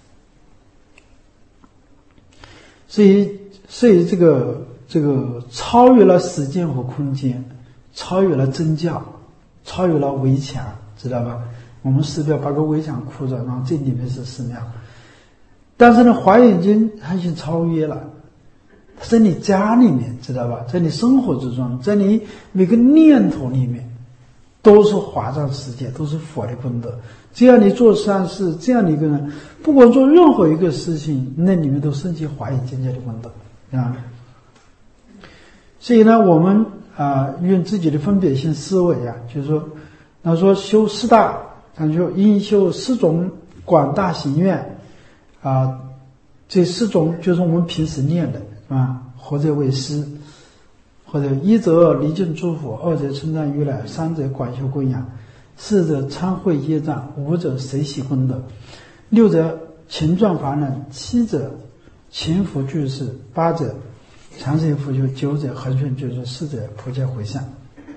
所以所以这个这个超越了时间和空间，超越了真教，超越了围墙，知道吧？我们寺庙把个围墙箍着，然后这里面是寺庙，但是呢，华严经它已经超越了，它在你家里面，知道吧？在你生活之中，在你每个念头里面，都是华藏世界，都是佛的功德。这样你做善事，这样的一个人，不管做任何一个事情，那里面都升起华严境界的功德啊。所以呢，我们啊，用自己的分别性思维啊，就是说，他说修四大，他说应修四种广大行愿啊，这四种就是我们平时念的，是吧？或者为师，或者一则离境诸佛，二则称赞如来，三则广修供养。四者参会业障，五者随喜功德，六者勤转法能，七者勤福具事，八者长生福修，九者恒顺具事，十者普皆回向。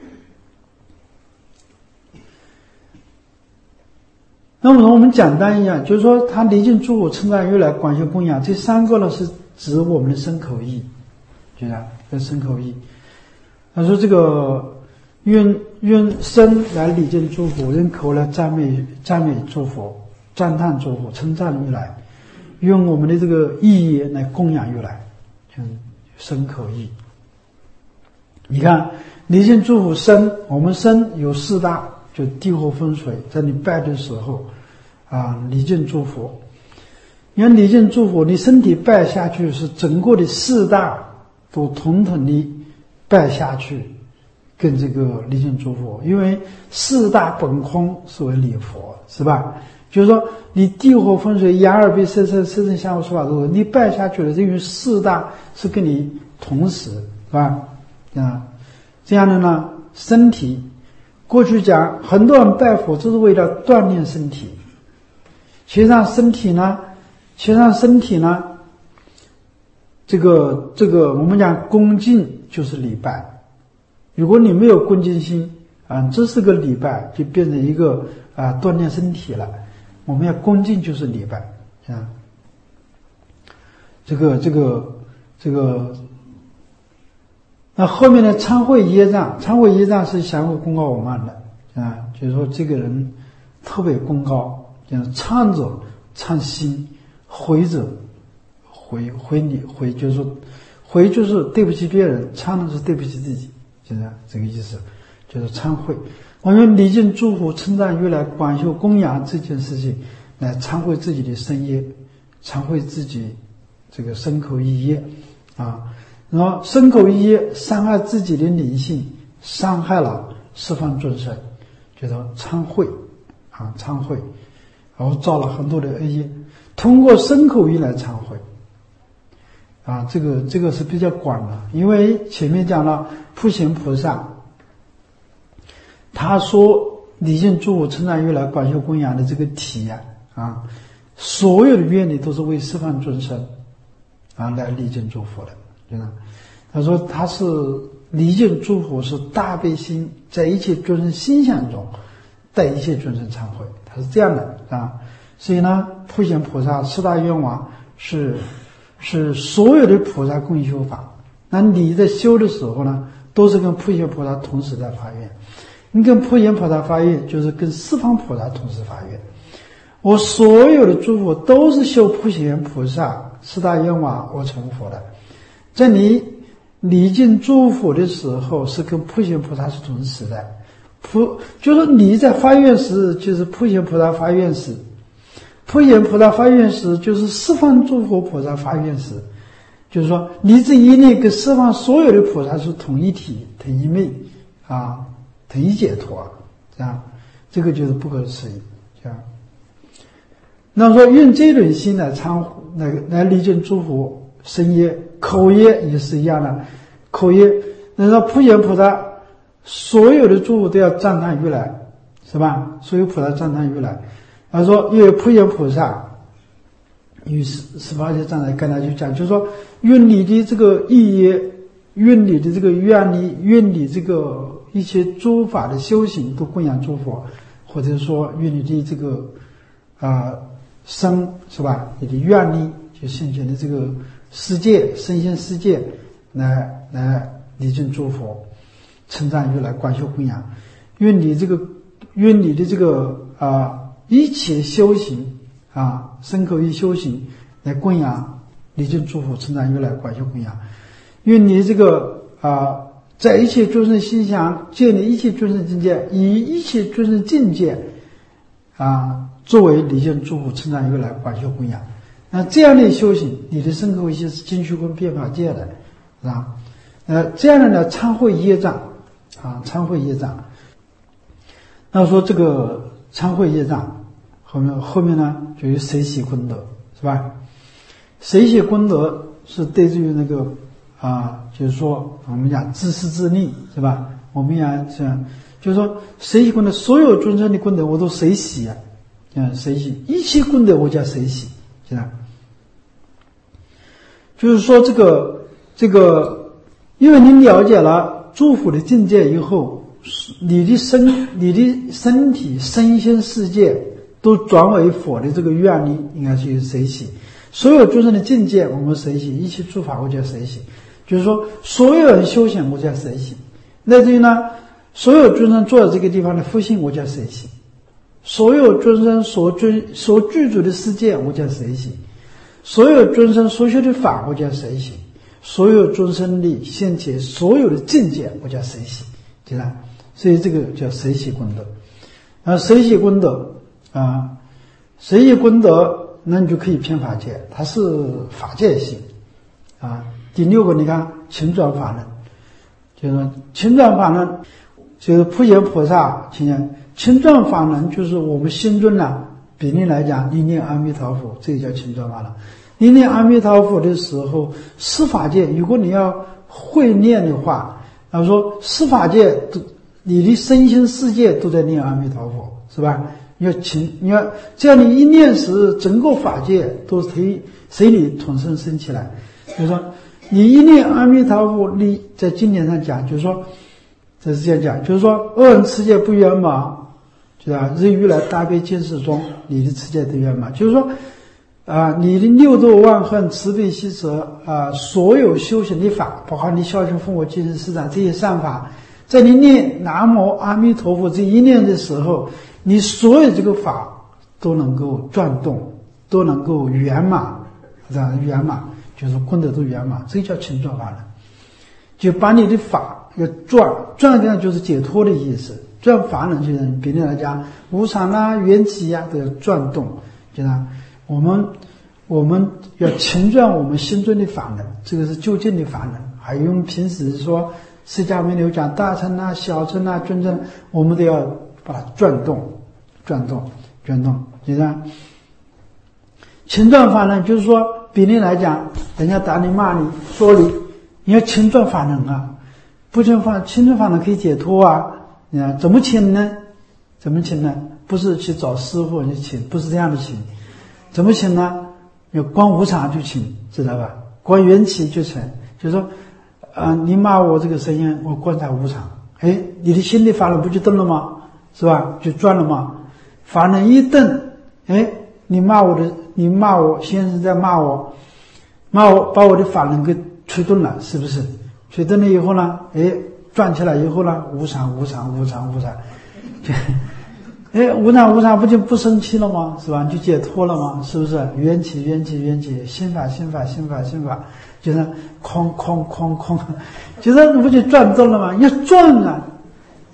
那么我们简单一样，就是说他离境诸佛称赞如来，广修供养，这三个呢是指我们的身口意，对吧？这身口意。他说这个用用身来礼敬诸佛，用口来赞美赞美诸佛，赞叹诸佛，称赞如来，用我们的这个意业来供养如来，嗯，身口意。你看礼敬诸佛身，我们身有四大，就地火风水，在你拜的时候啊，礼敬诸佛。你看礼敬诸佛，你身体拜下去是整个的四大都统统的拜下去。跟这个礼敬诸佛，因为四大本空是为礼佛，是吧？就是说你地火风水眼耳鼻舌身色身相互说法都你拜下去了，因为四大是跟你同时，是吧？啊，这样的呢，身体过去讲很多人拜佛就是为了锻炼身体，其实上身体呢，其实上身体呢，这个这个我们讲恭敬就是礼拜。如果你没有恭敬心啊，这是个礼拜，就变成一个啊锻炼身体了。我们要恭敬就是礼拜啊。这个这个这个，那后面的参会业障，参会业障是相互公告我们的啊，就是说这个人特别功高，就是唱者唱心，回者回回你回，就是说回就是对不起别人，唱的是对不起自己。就是这个意思，就是参会。我们礼敬诸佛，称赞如来，广修供养这件事情，来参会自己的身业，参会自己这个身口意业啊。然后身口意业伤害自己的灵性，伤害了十方众生，叫做参会啊，参会，然后造了很多的恶业，通过身口意来参会。啊，这个这个是比较广的，因为前面讲了普贤菩萨，他说礼敬诸佛，称赞如来，广修供养的这个题啊，啊，所有的愿力都是为十方众生啊来礼敬诸佛的，对吧？他说他是礼敬诸佛是大悲心，在一切众生心想中带一切众生忏悔，他是这样的啊。所以呢，普贤菩萨四大愿望是。是所有的菩萨共修法，那你在修的时候呢，都是跟普贤菩萨同时在发愿。你跟普贤菩萨发愿，就是跟十方菩萨同时发愿。我所有的诸佛都是修普贤菩萨四大愿望而成佛的。在你礼敬诸佛的时候，是跟普贤菩萨是同时的。 普就是你在发愿时，就是普贤菩萨发愿时，普贤菩萨发愿时就是十方诸佛菩萨发愿时，就是说你这一念跟十方所有的菩萨是同一体、同一昧啊，同一解脱，这样，这个就是不可思议，这样。那么说用这种心来参来来历尽诸佛身业，口业也是一样的，口业，那说普贤菩萨所有的诸佛都要赞叹如来，是吧？所有菩萨赞叹如来。他说因为普贤菩萨与十十八界藏来跟他去讲，就是说用你的这个意业，用你的这个愿力，用你这个一切诸法的修行都供养诸佛，或者说用你的这个啊、呃、身，是吧？你的愿力就现前的这个世界身心世界来来礼敬诸佛，称赞如来，观修供养，用你这个用你的这个啊、呃、一切修行啊身口意修行来供养礼敬诸佛，称赞如来，观修供养，用你这个啊、呃、在一切众生心想建立一切众生境界，以一切众生境界啊作为礼敬诸佛，称赞如来，观修供养。那这样的修行，你的身口意是尽虚空遍法界的，是吧？呃，这样的呢，参会业障啊，参会业障。那说这个参会业障，后面后面呢就有随喜功德，是吧？随喜功德是对于那个啊，就是说我们讲自私自利，是吧？我们讲是，就是说随喜功德，所有众生的功德我都随喜啊，嗯，随喜一切功德我叫随喜，是吧？就是说这个这个，因为你了解了诸佛的境界以后，你的身你的身体身心世界都转为佛的这个愿力，应该是随喜。所有众生的境界我们随喜，一切诸法我叫随喜，就是说所有人修行我叫随喜。那至于呢，所有众生坐在这个地方的福性我叫随喜，所有众生所居所居住的世界我叫随喜，所有众生所修的法我叫随喜，所有众生的现前所有的境界我叫随喜，对吧？所以这个叫随喜功德。啊，随喜功德啊，随喜功德，那你就可以偏法界，它是法界性啊。第六个，你看勤转法轮，就是说勤转法轮，就是普贤菩萨勤转勤转法轮，就是我们心中呢，比例来讲，你念阿弥陀佛，这个叫勤转法轮。你念阿弥陀佛的时候，十法界，如果你要会念的话，他说十法界都，你的身心世界都在念阿弥陀佛，是吧？你要勤，你要这样，你一念时，整个法界都随随你同声升起来。就是说，你一念阿弥陀佛，你在经典上讲，就是说，这是这样讲，就是说，恶人持戒不圆满，对吧？日如来大悲见识中，你的持戒都圆满，就是说。啊，你的六度万恨慈悲喜舍啊，所有修行的法，包括你孝顺父母、敬事师长这些善法，在你念南无阿弥陀佛这一念的时候，你所有这个法都能够转动，都能够圆满，这样圆满就是功德都圆满，这叫勤转法轮，就把你的法要转转这样就是解脱的意思。转法轮就是比例来讲，无常啊、缘起啊都要转动，就那。我们我们要勤转我们心中的法轮，这个是究竟的法轮。还用平时说释迦牟尼讲大乘啊、小乘啊、尊乘，我们都要把它转动、转动、转动。就这样，勤转法轮就是说，比例来讲，人家打你、骂你、说你，你要勤转法轮啊，不勤法勤转法轮可以解脱啊。你看怎么勤呢？怎么勤呢？不是去找师傅去勤，不是这样的勤。怎么请呢？要观无常就请，知道吧？观缘起就成，就是说，啊、呃，你骂我这个声音，我观察无常，哎，你的心里法轮不就动了吗？是吧？就转了吗？法轮一动，哎，你骂我的，你骂我，先生在骂我，骂我，把我的法轮给吹动了，是不是？吹动了以后呢，哎，转起来以后呢，无常，无常，无常，无常，就。哎，无常无常不就不生气了吗？是吧？你就解脱了吗？是不是？缘起缘起缘起，心法心法心法心法，就是哐哐哐哐，就是不就转动了吗？要转啊！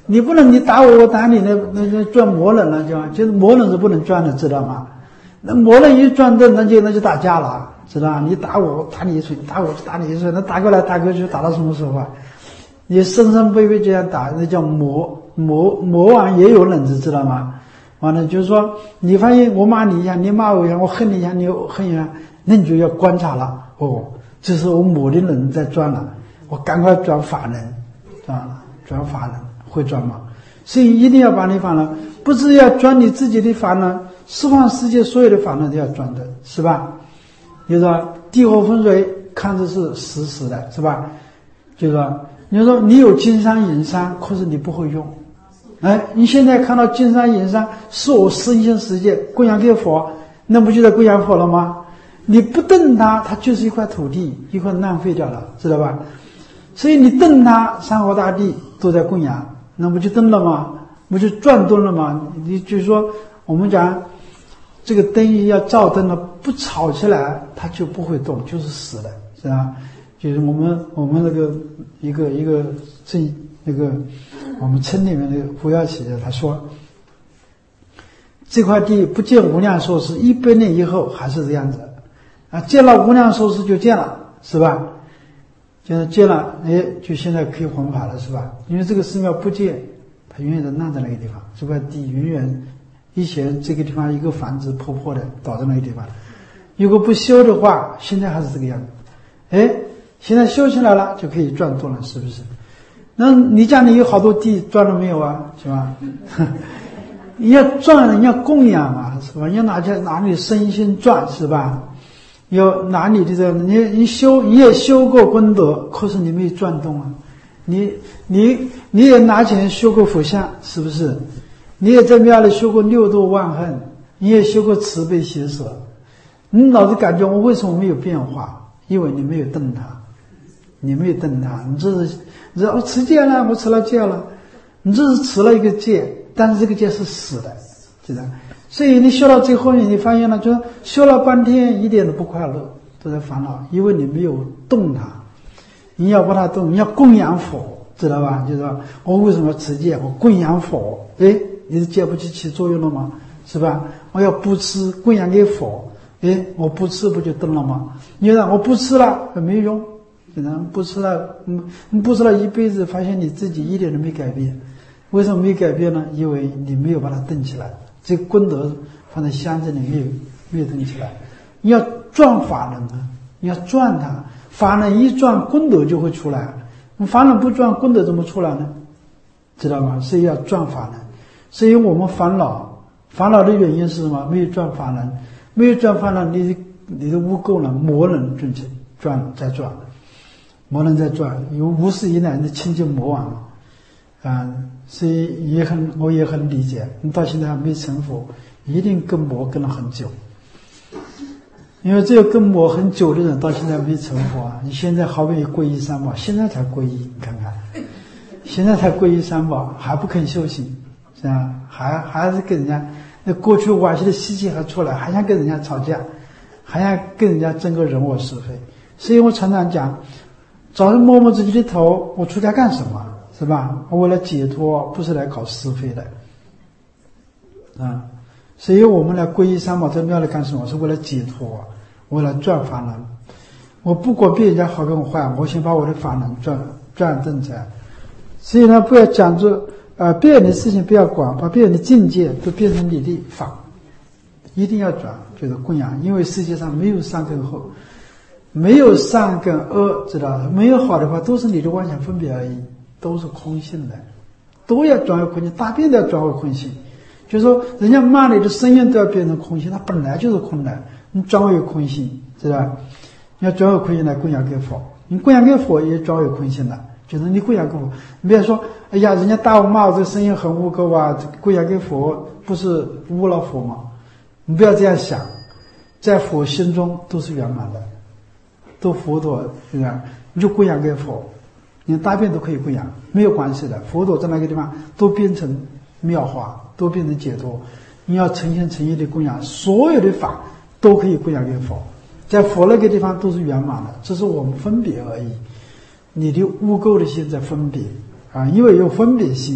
你不能你打我，我打你，那那那转魔人了，就就是魔人是不能转的，知道吗？那魔人一转的，那就那就打架了，知道吧？你打我，我打你一锤；打我，就打你一锤。那打过来打过去，打到什么时候啊？你生生辈辈这样打，那叫魔魔魔王也有忍子，知道吗？完了就是说，你发现我骂你一下，你骂我一下，我恨你一下，你恨一下，那你就要观察了。哦，这是我魔的人在转了，我赶快转法人，啊，转法人会转吗？所以一定要把你法人，不是要转你自己的法人，十方世界所有的法人都要转的，是吧？就是说地火风水看着是实时的，是吧？就是说，你说你有金山银山，可是你不会用。哎，你现在看到金山银山是我身心世界供养给佛，那不就在供养佛了吗？你不动它，它就是一块土地，一块浪费掉了，知道吧？所以你动它，山河大地都在供养，那不就动了吗？不就转动了吗？你就是说，我们讲这个灯要照灯了，不吵起来，它就不会动，就是死的，是吧？就是我们我们那个一个一个这那个我们村里面的胡耀企业，他说这块地不见无量寿司，一百年以后还是这样子啊，见了无量寿司就见了，是吧？就是见了，哎，就现在可以弘法了，是吧？因为这个寺庙不见，它永远都烂在那个地方，这块地永远以前这个地方一个房子破破的倒在那个地方，如果不修的话，现在还是这个样子。哎，现在修起来了，就可以转动了，是不是？那你家里有好多地转了没有啊？是吧？你要转，你要供养啊，是吧？你要拿去拿你身心转，是吧？要拿你的这个，你你修你也修过功德，可是你没有转动啊。你你你也拿钱修过佛像，是不是？你也在庙里修过六度万恨，你也修过慈悲喜舍。你老是感觉我为什么没有变化？因为你没有动它，你没有动它，你这是你说我持戒了，我持了戒了，你这是持了一个戒，但是这个戒是死的，知道？所以你修到最后面，你发现了，就是修了半天一点都不快乐，都在烦恼，因为你没有动它。你要把它动，你要供养佛，知道吧？就是说我为什么持戒？我供养佛，哎，你的戒不就起作用了吗？是吧？我要不吃，供养给佛，哎，我不吃不就动了吗？你说我不吃了没有用，可能不吃了，嗯，你不吃了一辈子，发现你自己一点都没改变。为什么没改变呢？因为你没有把它动起来。这个功德放在箱子里没有没有动起来。你要转法轮啊，你要转它，法轮一转，功德就会出来。法轮不转，功德怎么出来呢？知道吗？所以要转法轮。所以我们烦恼，烦恼的原因是什么？没有转法轮，没有转法轮，你你的污垢呢？魔人转转在转，魔人在转，有无始以来的亲近魔王啊。嗯，所以也很，我也很理解。你到现在还没成佛，一定跟魔跟了很久。因为只有跟魔很久的人，到现在没成佛啊。你现在好不容易皈依三宝，现在才皈依，你看看，现在才皈依三宝，还不肯修行，是吧？还还是跟人家那过去惋惜的习气还出来，还想跟人家吵架，还想跟人家争个人我是非。所以我常常讲，早上摸摸自己的头，我出家干什么？是吧？我为了解脱，不是来搞是非的，啊！所以我们来皈依三宝，在庙里干什么？是为了解脱，为了转法轮。我不管别人家好跟我坏，我先把我的法轮转转正起来。所以呢，不要讲着呃别人的事情不要管，把别人的境界都变成你的法，一定要转，就是供养。因为世界上没有善跟恶，没有善跟恶，知道的？没有好的话，都是你的妄想分别而已。都是空性的，都要转为空性，大便都要转为空性。就是说，人家骂你的声音都要变成空性，它本来就是空的，你转为空性，知道吧？你要转为空性来供养给佛，你供养给佛也转为空性的，就是你供养给佛。你不要说，哎呀，人家打我骂我，这个声音很污垢啊，供养给佛不是污了佛吗？你不要这样想，在佛心中都是圆满的，都佛陀是吧？你就供养给佛。你大便都可以供养，没有关系的。佛陀在那个地方都变成妙化，都变成解脱。你要诚心诚意的供养，所有的法都可以供养给佛，在佛那个地方都是圆满的，这是我们分别而已。你的污垢的心在分别啊，因为有分别心，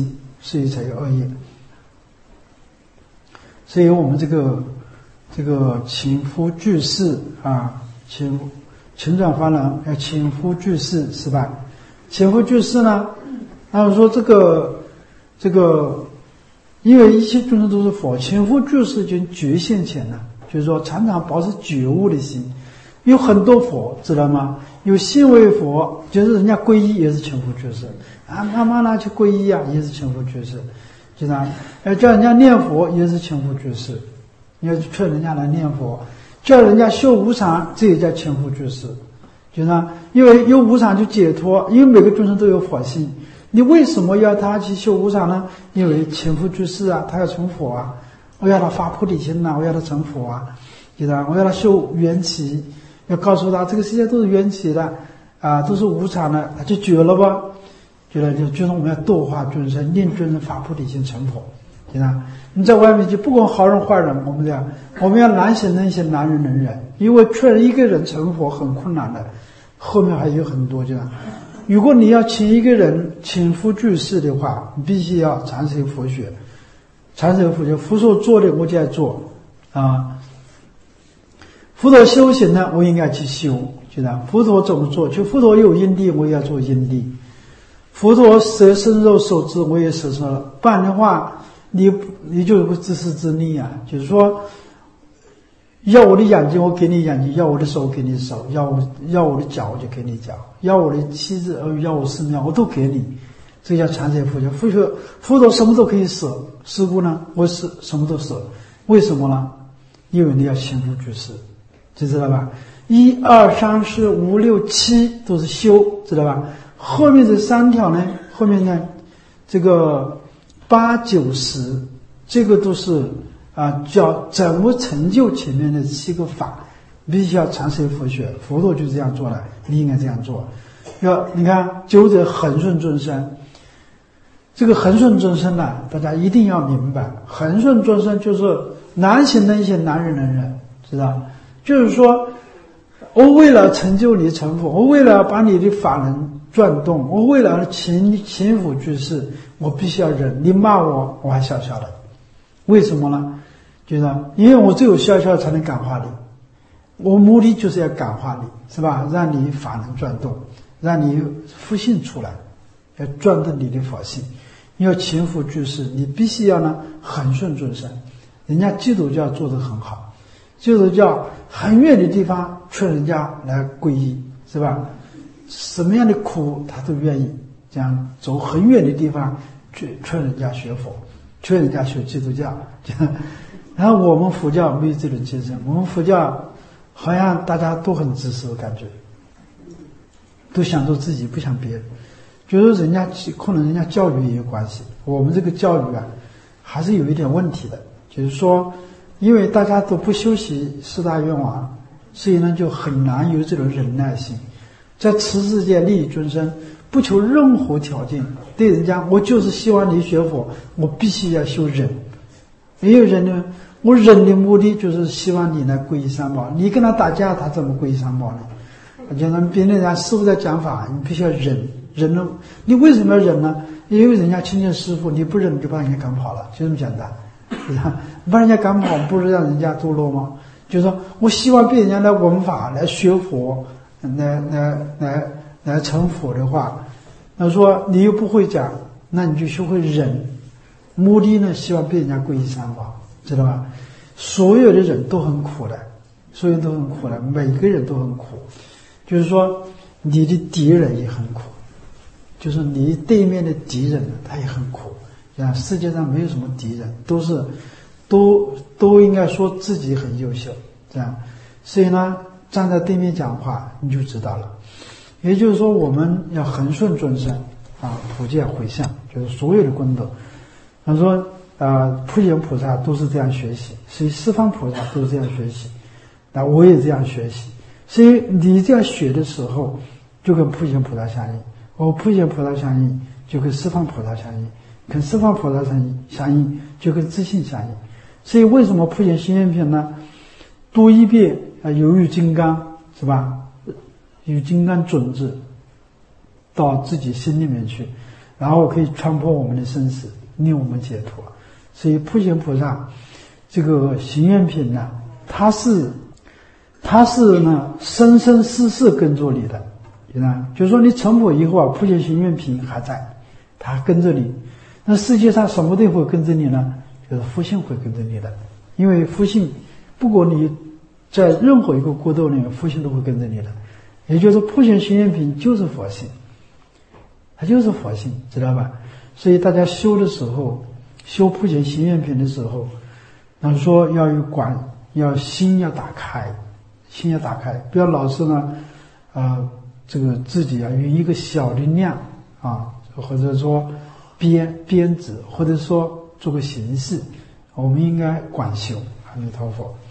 所以才有恶业。所以我们这个这个勤夫具事啊，勤勤转法轮要勤夫具事是吧？勤夫具事呢，那我说这个这个，因为一切众生都是佛，勤夫具事就觉现前了，就是说常常保持觉悟的心。有很多佛，知道吗？有信为佛，就是人家皈依也是勤夫具事啊，妈妈拿去皈依啊，也是勤夫具事。就这样，呃，叫人家念佛也是勤夫具事，你要劝人家来念佛，叫人家修无常，这也叫勤夫具事。就这样，因为有无常就解脱，因为每个众生都有佛性，你为什么要他去修无常呢？因为勤夫具事啊，他要成佛啊，我要他发菩提心呐、啊，我要他成佛啊，就这样，我要他修缘起，要告诉他这个世界都是缘起的啊，都是无常的，他就觉了吧。觉得就就是我们要度化众生，令众生发菩提心成佛，对吧？你在外面就不管好人坏人，我们讲我们要难行那些难人能忍，因为劝一个人成佛很困难的，后面还有很多这样。如果你要请一个人勤夫具事的话，你必须要长学佛学，长学佛学，佛所做的我就要做啊。佛陀修行呢，我应该去修，就这样。佛陀怎么做？就佛陀有因地，我也要做因地。佛陀舍身肉受之，我也舍身了，不然的话，你你就有个自私自利啊。就是说，要我的眼睛，我给你眼睛；要我的手，给你手；要我要我的脚，我就给你脚；要我的妻子，呃，要我寺庙，我都给你。这叫长舍佛学。佛学佛陀什么都可以舍，师父呢，我是什么都舍。为什么呢？因为你要勤夫具事，就知道吧？一二三四五六七都是修，知道吧？后面这三条呢，后面呢，这个八九十，这个都是啊，叫怎么成就前面的七个法，必须要长舍佛学。佛陀就这样做了，你应该这样做。要你看，九者恒顺众生，这个恒顺众生呢，大家一定要明白，恒顺众生就是难行的一些难人能忍，知道？就是说，我为了成就你成佛，我为了把你的法能转动，我为了勤勤夫具事，我必须要忍。你骂我，我还笑笑的，为什么呢？就是因为我只有笑笑才能感化你，我目的就是要感化你，是吧？让你法能转动，让你佛性出来，要转动你的法性。你要勤夫具事，你必须要呢恒顺众生。人家基督教做得很好，基督教很远的地方劝人家来皈依，是吧？什么样的苦他都愿意这样走很远的地方去劝人家学佛，劝人家学基督教。然后我们佛教没有这种精神，我们佛教好像大家都很自私，我感觉都想做自己，不想别人。就是人家可能人家教育也有关系，我们这个教育啊还是有一点问题的。就是说，因为大家都不修习四大愿望，所以呢就很难有这种忍耐心。在此世界利益众生，不求任何条件，对人家我就是希望你学佛，我必须要修忍。没有人呢，我忍的目的就是希望你来皈依三宝。你跟他打架，他怎么皈依三宝呢？就让别人家师父在讲法，你必须要忍。忍了，你为什么要忍呢？因为人家亲近师父，你不忍就把人家赶跑了，就这么简单。把人家赶跑，不是让人家堕落吗？就是说我希望被人家来闻法，来学佛，来来来来成佛的话，那说你又不会讲，那你就学会忍。目的呢，希望被人家皈依三宝，知道吧？所有的人都很苦的，所有人都很苦的，每个人都很苦。就是说，你的敌人也很苦，就是你对面的敌人他也很苦。啊，世界上没有什么敌人，都是都都应该说自己很优秀，这样。所以呢，站在对面讲话你就知道了。也就是说，我们要恒顺众生啊，普见回向，就是所有的功德。他说啊，普贤菩萨都是这样学习，所以十方菩萨都是这样学习，那我也这样学习。所以你这样学的时候，就跟普贤菩萨相应；我普贤菩萨相应，就跟十方菩萨相应。跟十方菩萨相应，相应就跟自信相应。所以为什么普贤行愿品呢？读一遍啊，犹如金刚，是吧？有金刚种子到自己心里面去，然后可以穿破我们的生死， 令我们解脱。所以普贤菩萨这个行愿品呢，它是它是呢生生世世跟着你的，啊，就是说你成佛以后啊，普贤行愿品还在，它跟着你。那世界上什么都会跟着你呢？就是佛性会跟着你的，因为佛性，不管你在任何一个国度里面，佛性都会跟着你的。也就是普贤行愿品就是佛性，它就是佛性，知道吧？所以大家修的时候，修普贤行愿品的时候，那说要有管，要心要打开，心要打开，不要老是呢，呃，这个自己啊用一个小的量啊，或者说编编制，或者说做个形式，我们应该广修。阿弥陀佛。